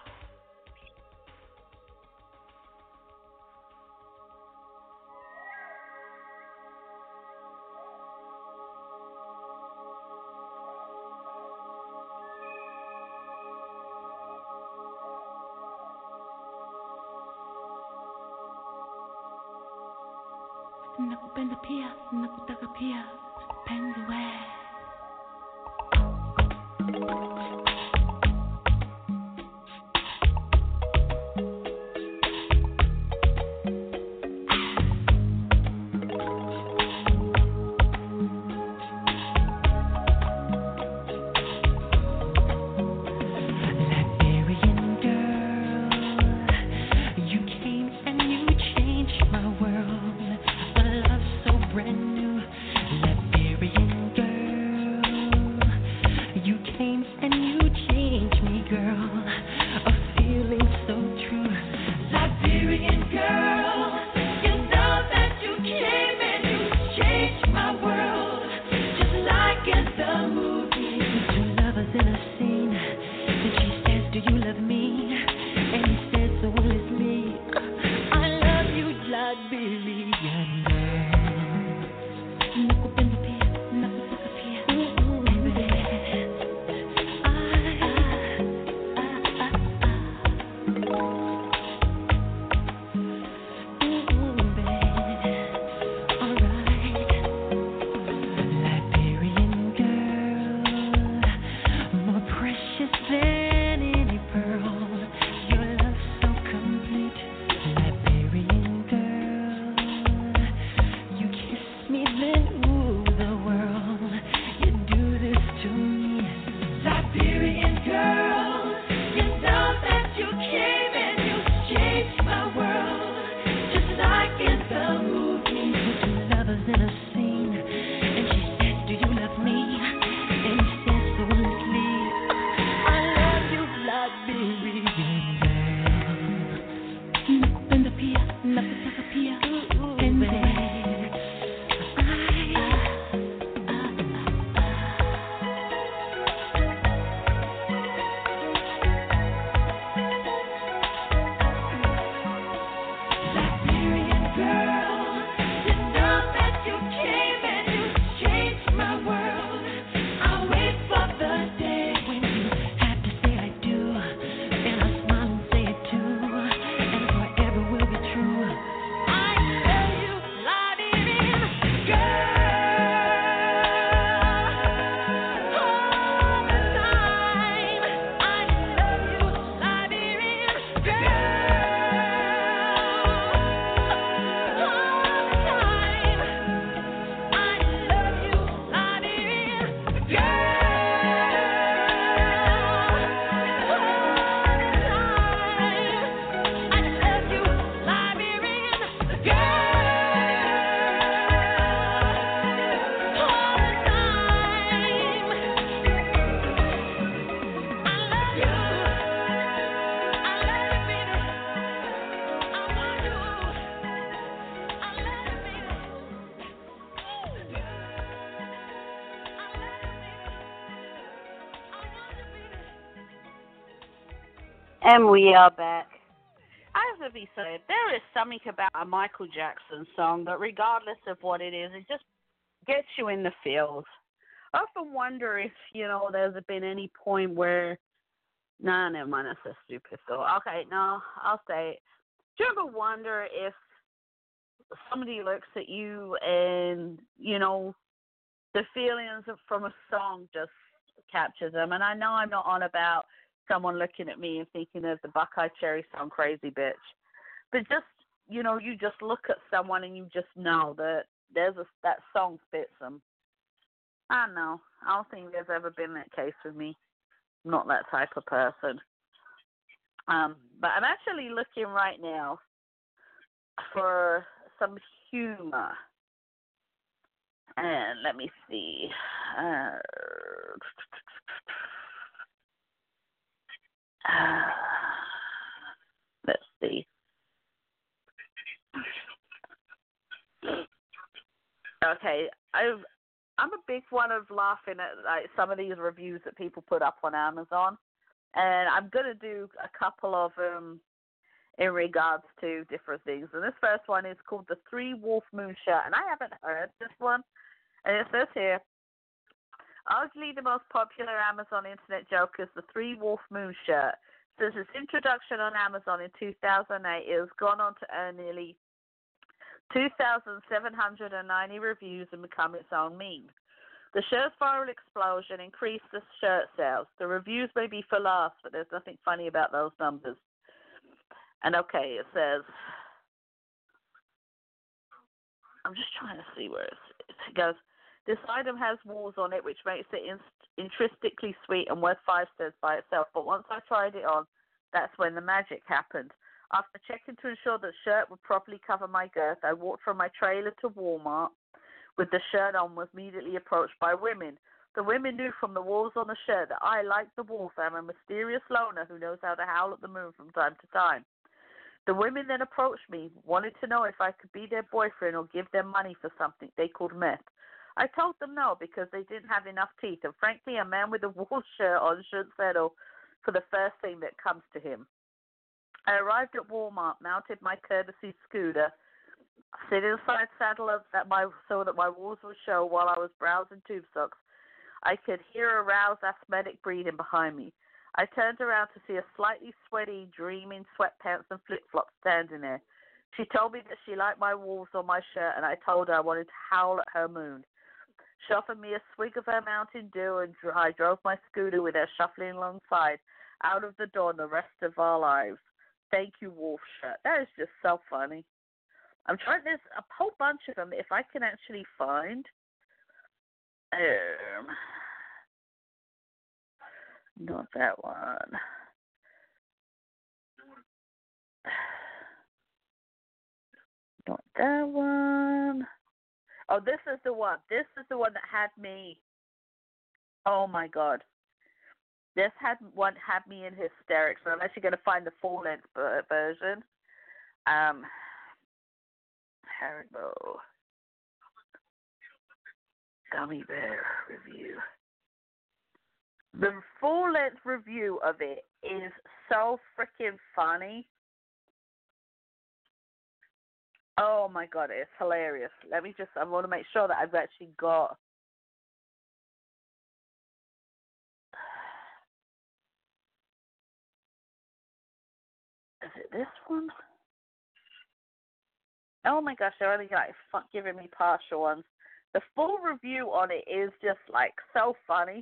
Nakupenda pia, nakutaka pia, penzi we. And And we are back. As to be said, there is something about a Michael Jackson song that, regardless of what it is, it just gets you in the feels. I often wonder if, you know, there's been any point where, nah, never mind, that's a stupid thought. Okay, no, I'll say it. Do you ever wonder if somebody looks at you and, you know, the feelings from a song just captures them? And I know I'm not on about someone looking at me and thinking of the Buckeye Cherry song Crazy Bitch. But just, you know, you just look at someone and you just know that there's a, that song fits them. I don't know. I don't think there's ever been that case with me. I'm not that type of person. Um, but I'm actually looking right now for some humor. And let me see. Uh, uh, let's see. Okay, I've I'm a big one of laughing at like some of these reviews that people put up on Amazon, and I'm gonna do a couple of them in regards to different things. And this first one is called the Three Wolf Moon Shirt, and I haven't heard this one. And it says here, arguably the most popular Amazon internet joke is the Three Wolf Moon Shirt. Since its introduction on Amazon in two thousand eight, it has gone on to earn nearly two thousand seven hundred ninety reviews and become its own meme. The shirt's viral explosion increased the shirt sales. The reviews may be for laughs, but there's nothing funny about those numbers. And okay, it says, I'm just trying to see where it's, it goes, this item has walls on it, which makes it in, intrinsically sweet and worth five stars by itself. But once I tried it on, that's when the magic happened. After checking to ensure that the shirt would properly cover my girth, I walked from my trailer to Walmart with the shirt on, was immediately approached by women. The women knew from the walls on the shirt that I, like the wolf, am a mysterious loner who knows how to howl at the moon from time to time. The women then approached me, wanted to know if I could be their boyfriend or give them money for something they called meth. I told them no because they didn't have enough teeth, and frankly, a man with a wolf shirt on shouldn't settle for the first thing that comes to him. I arrived at Walmart, mounted my courtesy scooter, sit inside saddle of that my so that my walls would show while I was browsing tube socks. I could hear a roused asthmatic breathing behind me. I turned around to see a slightly sweaty, dreaming sweatpants and flip-flops standing there. She told me that she liked my wolves on my shirt, and I told her I wanted to howl at her moon. She offered me a swig of her Mountain Dew, and I drove my scooter with her shuffling alongside, out of the door and the rest of our lives. Thank you, Wolf Shirt. That is just so funny. I'm trying, there's a whole bunch of them if I can actually find. Um, not that one. Not that one. Oh, this is the one. This is the one that had me. Oh my God. This had one had me in hysterics. So I'm actually going to find the full length version. Um, Haribo Gummy Bear review. The full length review of it is so freaking funny. Oh my God, it's hilarious. Let me just, I want to make sure that I've actually got. Is it this one? Oh my gosh, they're only like fuck giving me partial ones. The full review on it is just like so funny.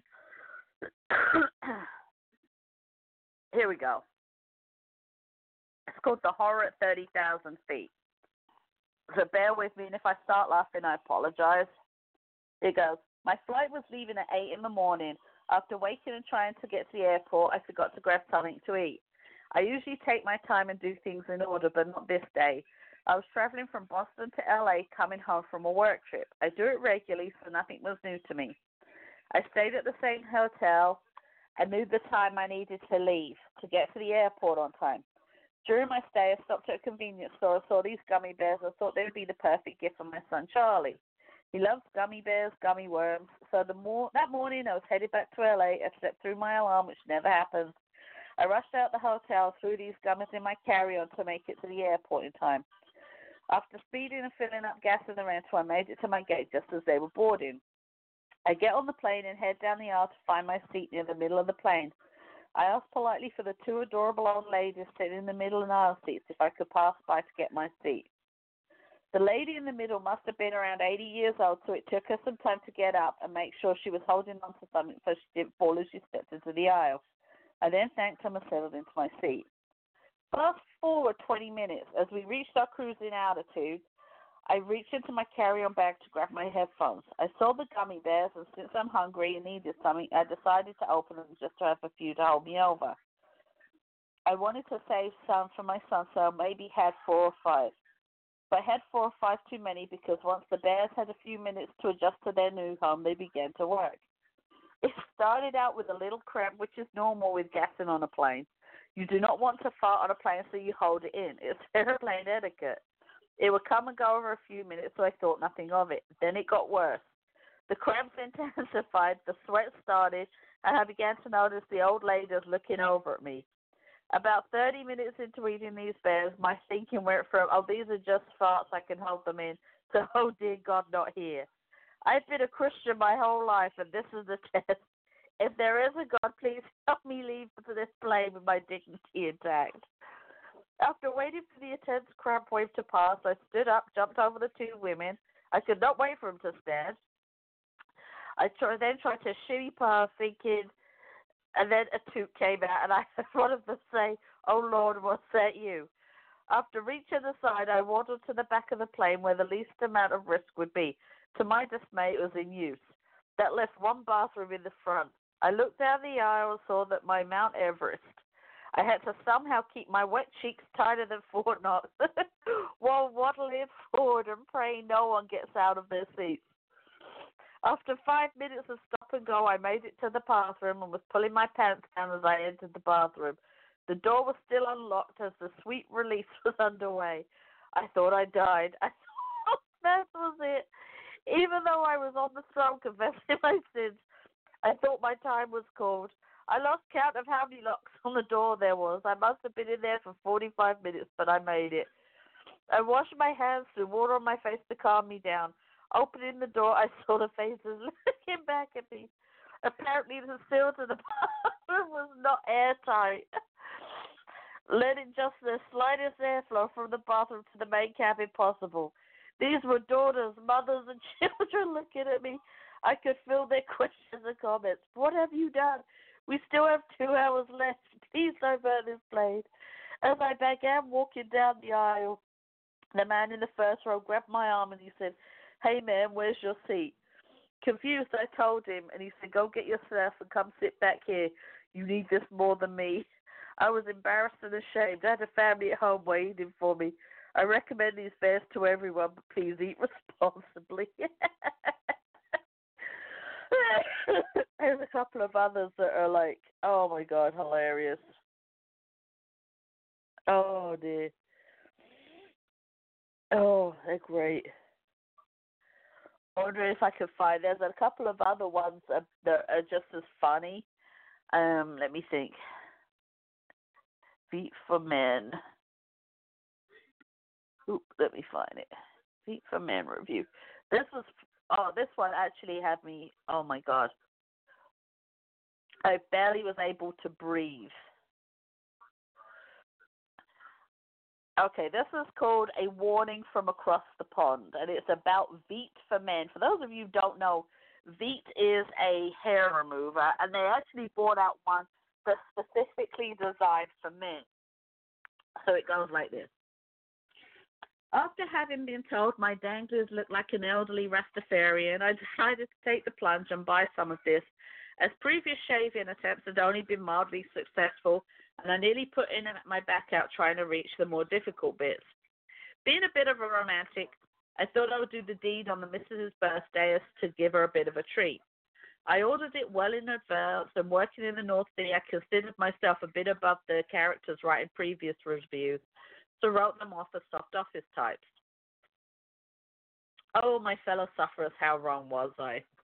Here we go. It's called The Horror at thirty thousand Feet. So bear with me, and if I start laughing, I apologize. It goes, my flight was leaving at eight in the morning. After waking and trying to get to the airport, I forgot to grab something to eat. I usually take my time and do things in order, but not this day. I was traveling from Boston to L A, coming home from a work trip. I do it regularly, so nothing was new to me. I stayed at the same hotel and knew the time I needed to leave to get to the airport on time. During my stay, I stopped at a convenience store and saw these gummy bears. I thought they would be the perfect gift for my son, Charlie. He loves gummy bears, gummy worms. So the more, that morning, I was headed back to L A. I slept through my alarm, which never happens. I rushed out the hotel, threw these gummies in my carry-on to make it to the airport in time. After speeding and filling up gas in the rental, I made it to my gate just as they were boarding. I get on the plane and head down the aisle to find my seat near the middle of the plane. I asked politely for the two adorable old ladies sitting in the middle and aisle seats if I could pass by to get my seat. The lady in the middle must have been around eighty years old, so it took her some time to get up and make sure she was holding on to something so she didn't fall as she stepped into the aisle. I then thanked her and settled into my seat. Fast forward twenty minutes. As we reached our cruising altitude, I reached into my carry-on bag to grab my headphones. I saw the gummy bears, and since I'm hungry and needed something, I decided to open them just to have a few to hold me over. I wanted to save some for my son, so I maybe had four or five. But I had four or five too many because once the bears had a few minutes to adjust to their new home, they began to work. It started out with a little cramp, which is normal with gassing on a plane. You do not want to fart on a plane, so you hold it in. It's airplane etiquette. It would come and go over a few minutes, so I thought nothing of it. Then it got worse. The cramps intensified, the sweat started, and I began to notice the old ladies looking over at me. About thirty minutes into eating these bears, my thinking went from, oh, these are just farts, I can hold them in, to, oh, dear God, not here. I've been a Christian my whole life, and this is the test. If there is a God, please help me leave to this plane with my dignity intact. After waiting for the intense cramp wave to pass, I stood up, jumped over the two women. I could not wait for them to stand. I try, then tried to shimmy past, thinking, and then a toot came out, and I heard one of them say, oh, Lord, what's that you? After reaching the side, I waddled to the back of the plane where the least amount of risk would be. To my dismay, it was in use. That left one bathroom in the front. I looked down the aisle and saw that my Mount Everest. I had to somehow keep my wet cheeks tighter than Fort Knox while waddling forward and praying no one gets out of their seats. After five minutes of stop and go, I made it to the bathroom and was pulling my pants down as I entered the bathroom. The door was still unlocked as the sweet release was underway. I thought I died. I thought that was it. Even though I was on the throne confessing my sins, I thought my time was called. I lost count of how many locks on the door there was. I must have been in there for forty-five minutes, but I made it. I washed my hands, threw water on my face to calm me down. Opening the door, I saw the faces looking back at me. Apparently, the seal to the bathroom was not airtight, letting just the slightest airflow from the bathroom to the main cabin possible. These were daughters, mothers, and children looking at me. I could feel their questions and comments. What have you done? We still have two hours left. Please don't burn this plane. As I began walking down the aisle, the man in the first row grabbed my arm and he said, hey, man, where's your seat? Confused, I told him, and he said, go get yourself and come sit back here. You need this more than me. I was embarrassed and ashamed. I had a family at home waiting for me. I recommend these bears to everyone, but please eat responsibly. There's a couple of others that are like, oh my God, hilarious. Oh dear. Oh, they're great. I wonder if I could find. There's a couple of other ones that are just as funny. Um, let me think. Feet for Men. Oop, let me find it. Feet for Men review. This was. Oh, this one actually had me. Oh my God. I barely was able to breathe. Okay, this is called A Warning from Across the Pond, and it's about Veet for Men. For those of you who don't know, Veet is a hair remover, and they actually brought out one that's specifically designed for men. So it goes like this. After having been told my danglers looked like an elderly Rastafarian, I decided to take the plunge and buy some of this, as previous shaving attempts had only been mildly successful, and I nearly put in my back out trying to reach the more difficult bits. Being a bit of a romantic, I thought I would do the deed on the missus's birthday as to give her a bit of a treat. I ordered it well in advance, and working in the North Sea, I considered myself a bit above the characters writing previous reviews, so wrote them off as soft office types. Oh, my fellow sufferers, how wrong was I?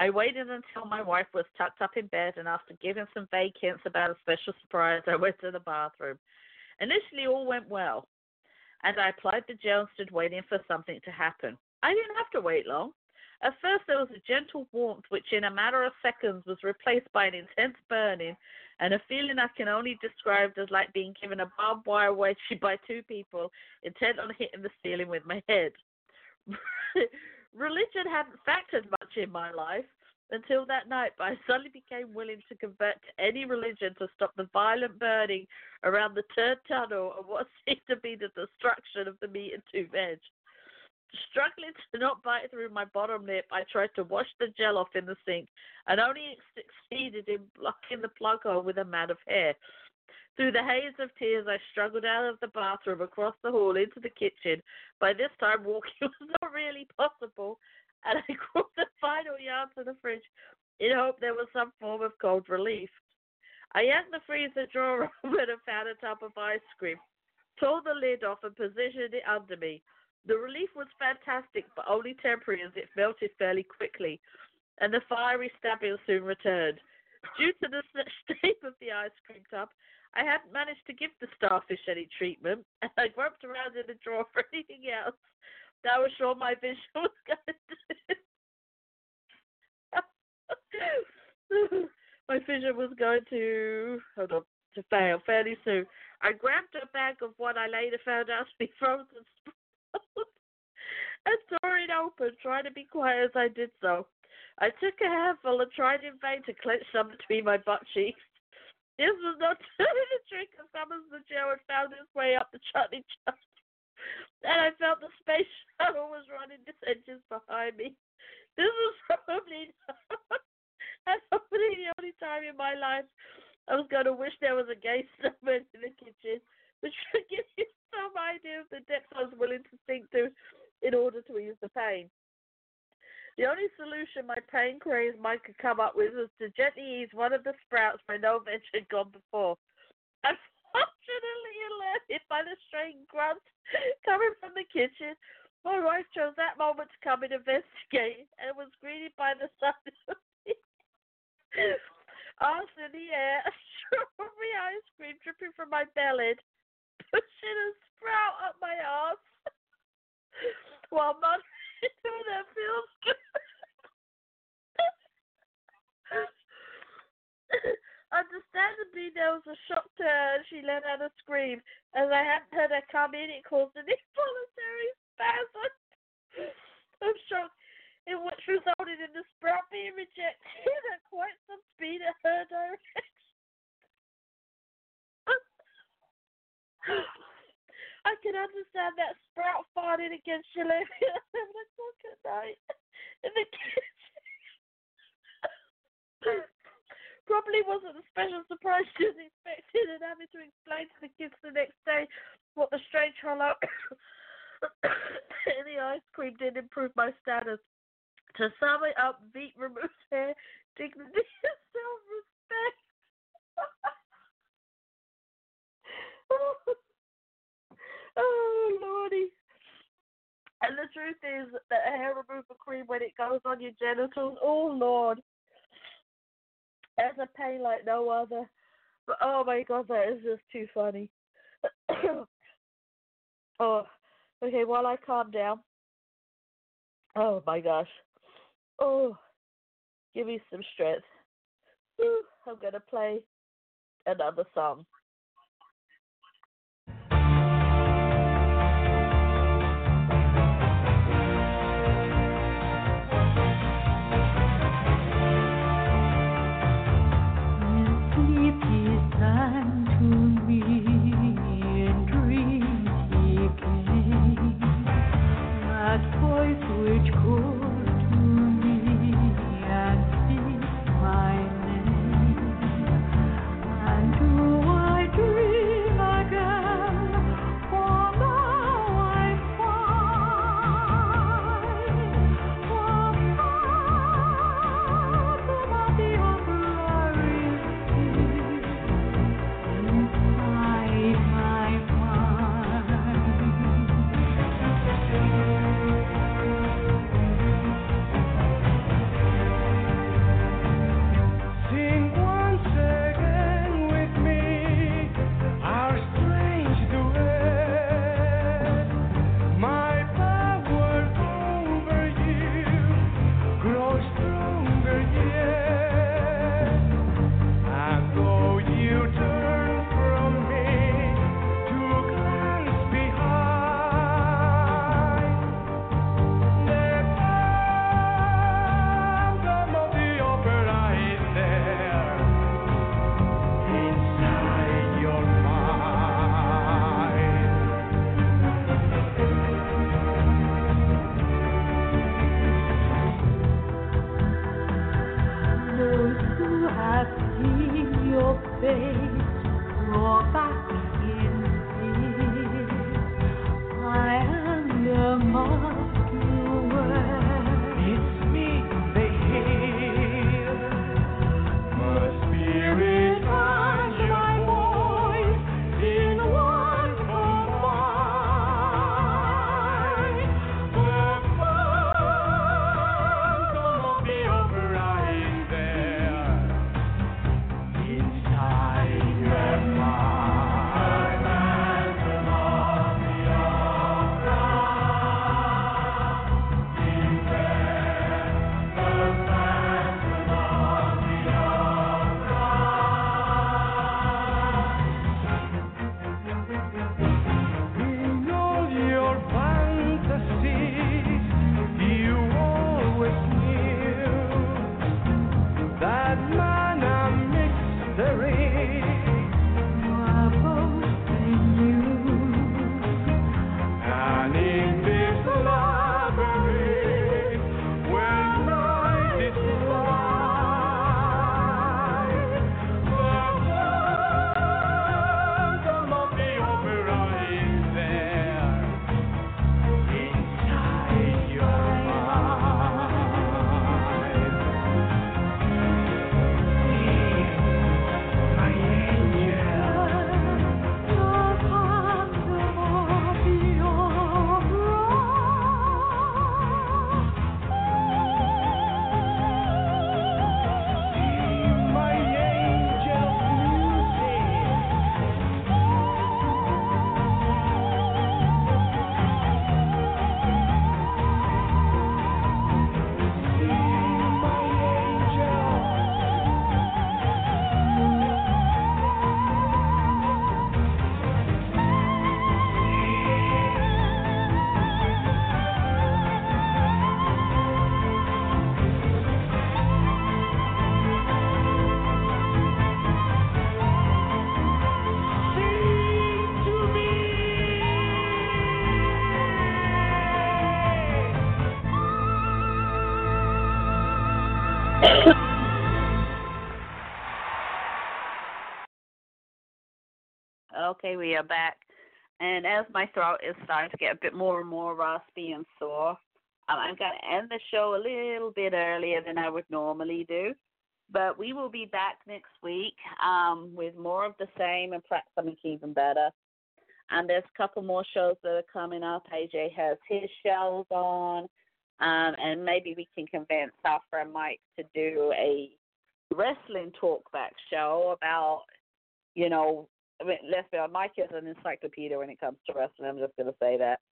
I waited until my wife was tucked up in bed, and after giving some vague hints about a special surprise, I went to the bathroom. Initially, all went well, and I applied the gel and stood waiting for something to happen. I didn't have to wait long. At first, there was a gentle warmth, which in a matter of seconds was replaced by an intense burning, and a feeling I can only describe as like being given a barbed wire wedge by two people intent on hitting the ceiling with my head. Religion hadn't factored much in my life until that night, but I suddenly became willing to convert to any religion to stop the violent burning around the turd tunnel and what seemed to be the destruction of the meat and two veg. Struggling to not bite through my bottom lip, I tried to wash the gel off in the sink and only succeeded in blocking the plug hole with a mat of hair. Through the haze of tears, I struggled out of the bathroom, across the hall, into the kitchen. By this time, walking was not really possible, and I crawled the final yard to the fridge in hope there was some form of cold relief. I yanked the freezer drawer open and found a tub of ice cream, tore the lid off and positioned it under me. The relief was fantastic, but only temporary, as it melted fairly quickly, and the fiery stabbing soon returned. Due to the shape of the ice cream tub, I hadn't managed to give the starfish any treatment, and I groped around in the drawer for anything else that I was sure my vision was going to my vision was going to hold on to fail fairly soon. I grabbed a bag of what I later found out to be frozen sprouts and tore it open, trying to be quiet as I did so. I took a handful and tried in vain to clench some between my butt cheeks. This was not turning the trick, as some of the gel had found its way up the chutney chest, and I felt the space shuttle was running dissensions behind me. This was probably, probably the only time in my life I was going to wish there was a gay someone in the kitchen, which would give you some idea of the depths I was willing to sink to in order to ease the pain. The only solution my pain craze might could come up with was to gently ease one of the sprouts where no veg had gone before. Unfortunately, alerted by the strange grunt coming from the kitchen, my wife chose that moment to come and investigate, and was greeted by the sound of arse in the air, a strawberry ice cream dripping from my belly, pushing a sprout up my arse, while muttering, that feels good. Understandably, there was a shock to her, and she let out a scream. As I hadn't heard her come in, it caused an involuntary spasm of shock, in which resulted in the sprout being rejected at quite some speed at her direction. I can understand that sprout farting against Jalopy at seven o'clock at night in the kitchen. Probably wasn't the special surprise she was expecting, and having to explain to the kids the next day what the strange hollow in the ice cream did improve my status. To sum it up, Veet removes hair, dignity, and self-respect. Oh, Lordy. And the truth is that a hair removal cream, when it goes on your genitals, oh, Lord, has a pain like no other. But, oh, my God, that is just too funny. Oh, okay, while I calm down. Oh, my gosh. Oh, give me some strength. Ooh, I'm going to play another song. And do I Okay, we are back. And as my throat is starting to get a bit more and more raspy and sore, um, I'm going to end the show a little bit earlier than I would normally do. But we will be back next week um, with more of the same and perhaps something even better. And there's a couple more shows that are coming up. A J has his shows on. Um, and maybe we can convince our friend Mike to do a wrestling talkback show about, you know, I mean, let's be honest, Mike is an encyclopedia when it comes to wrestling. I'm just going to say that.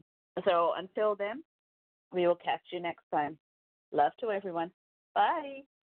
So until then, we will catch you next time. Love to everyone. Bye.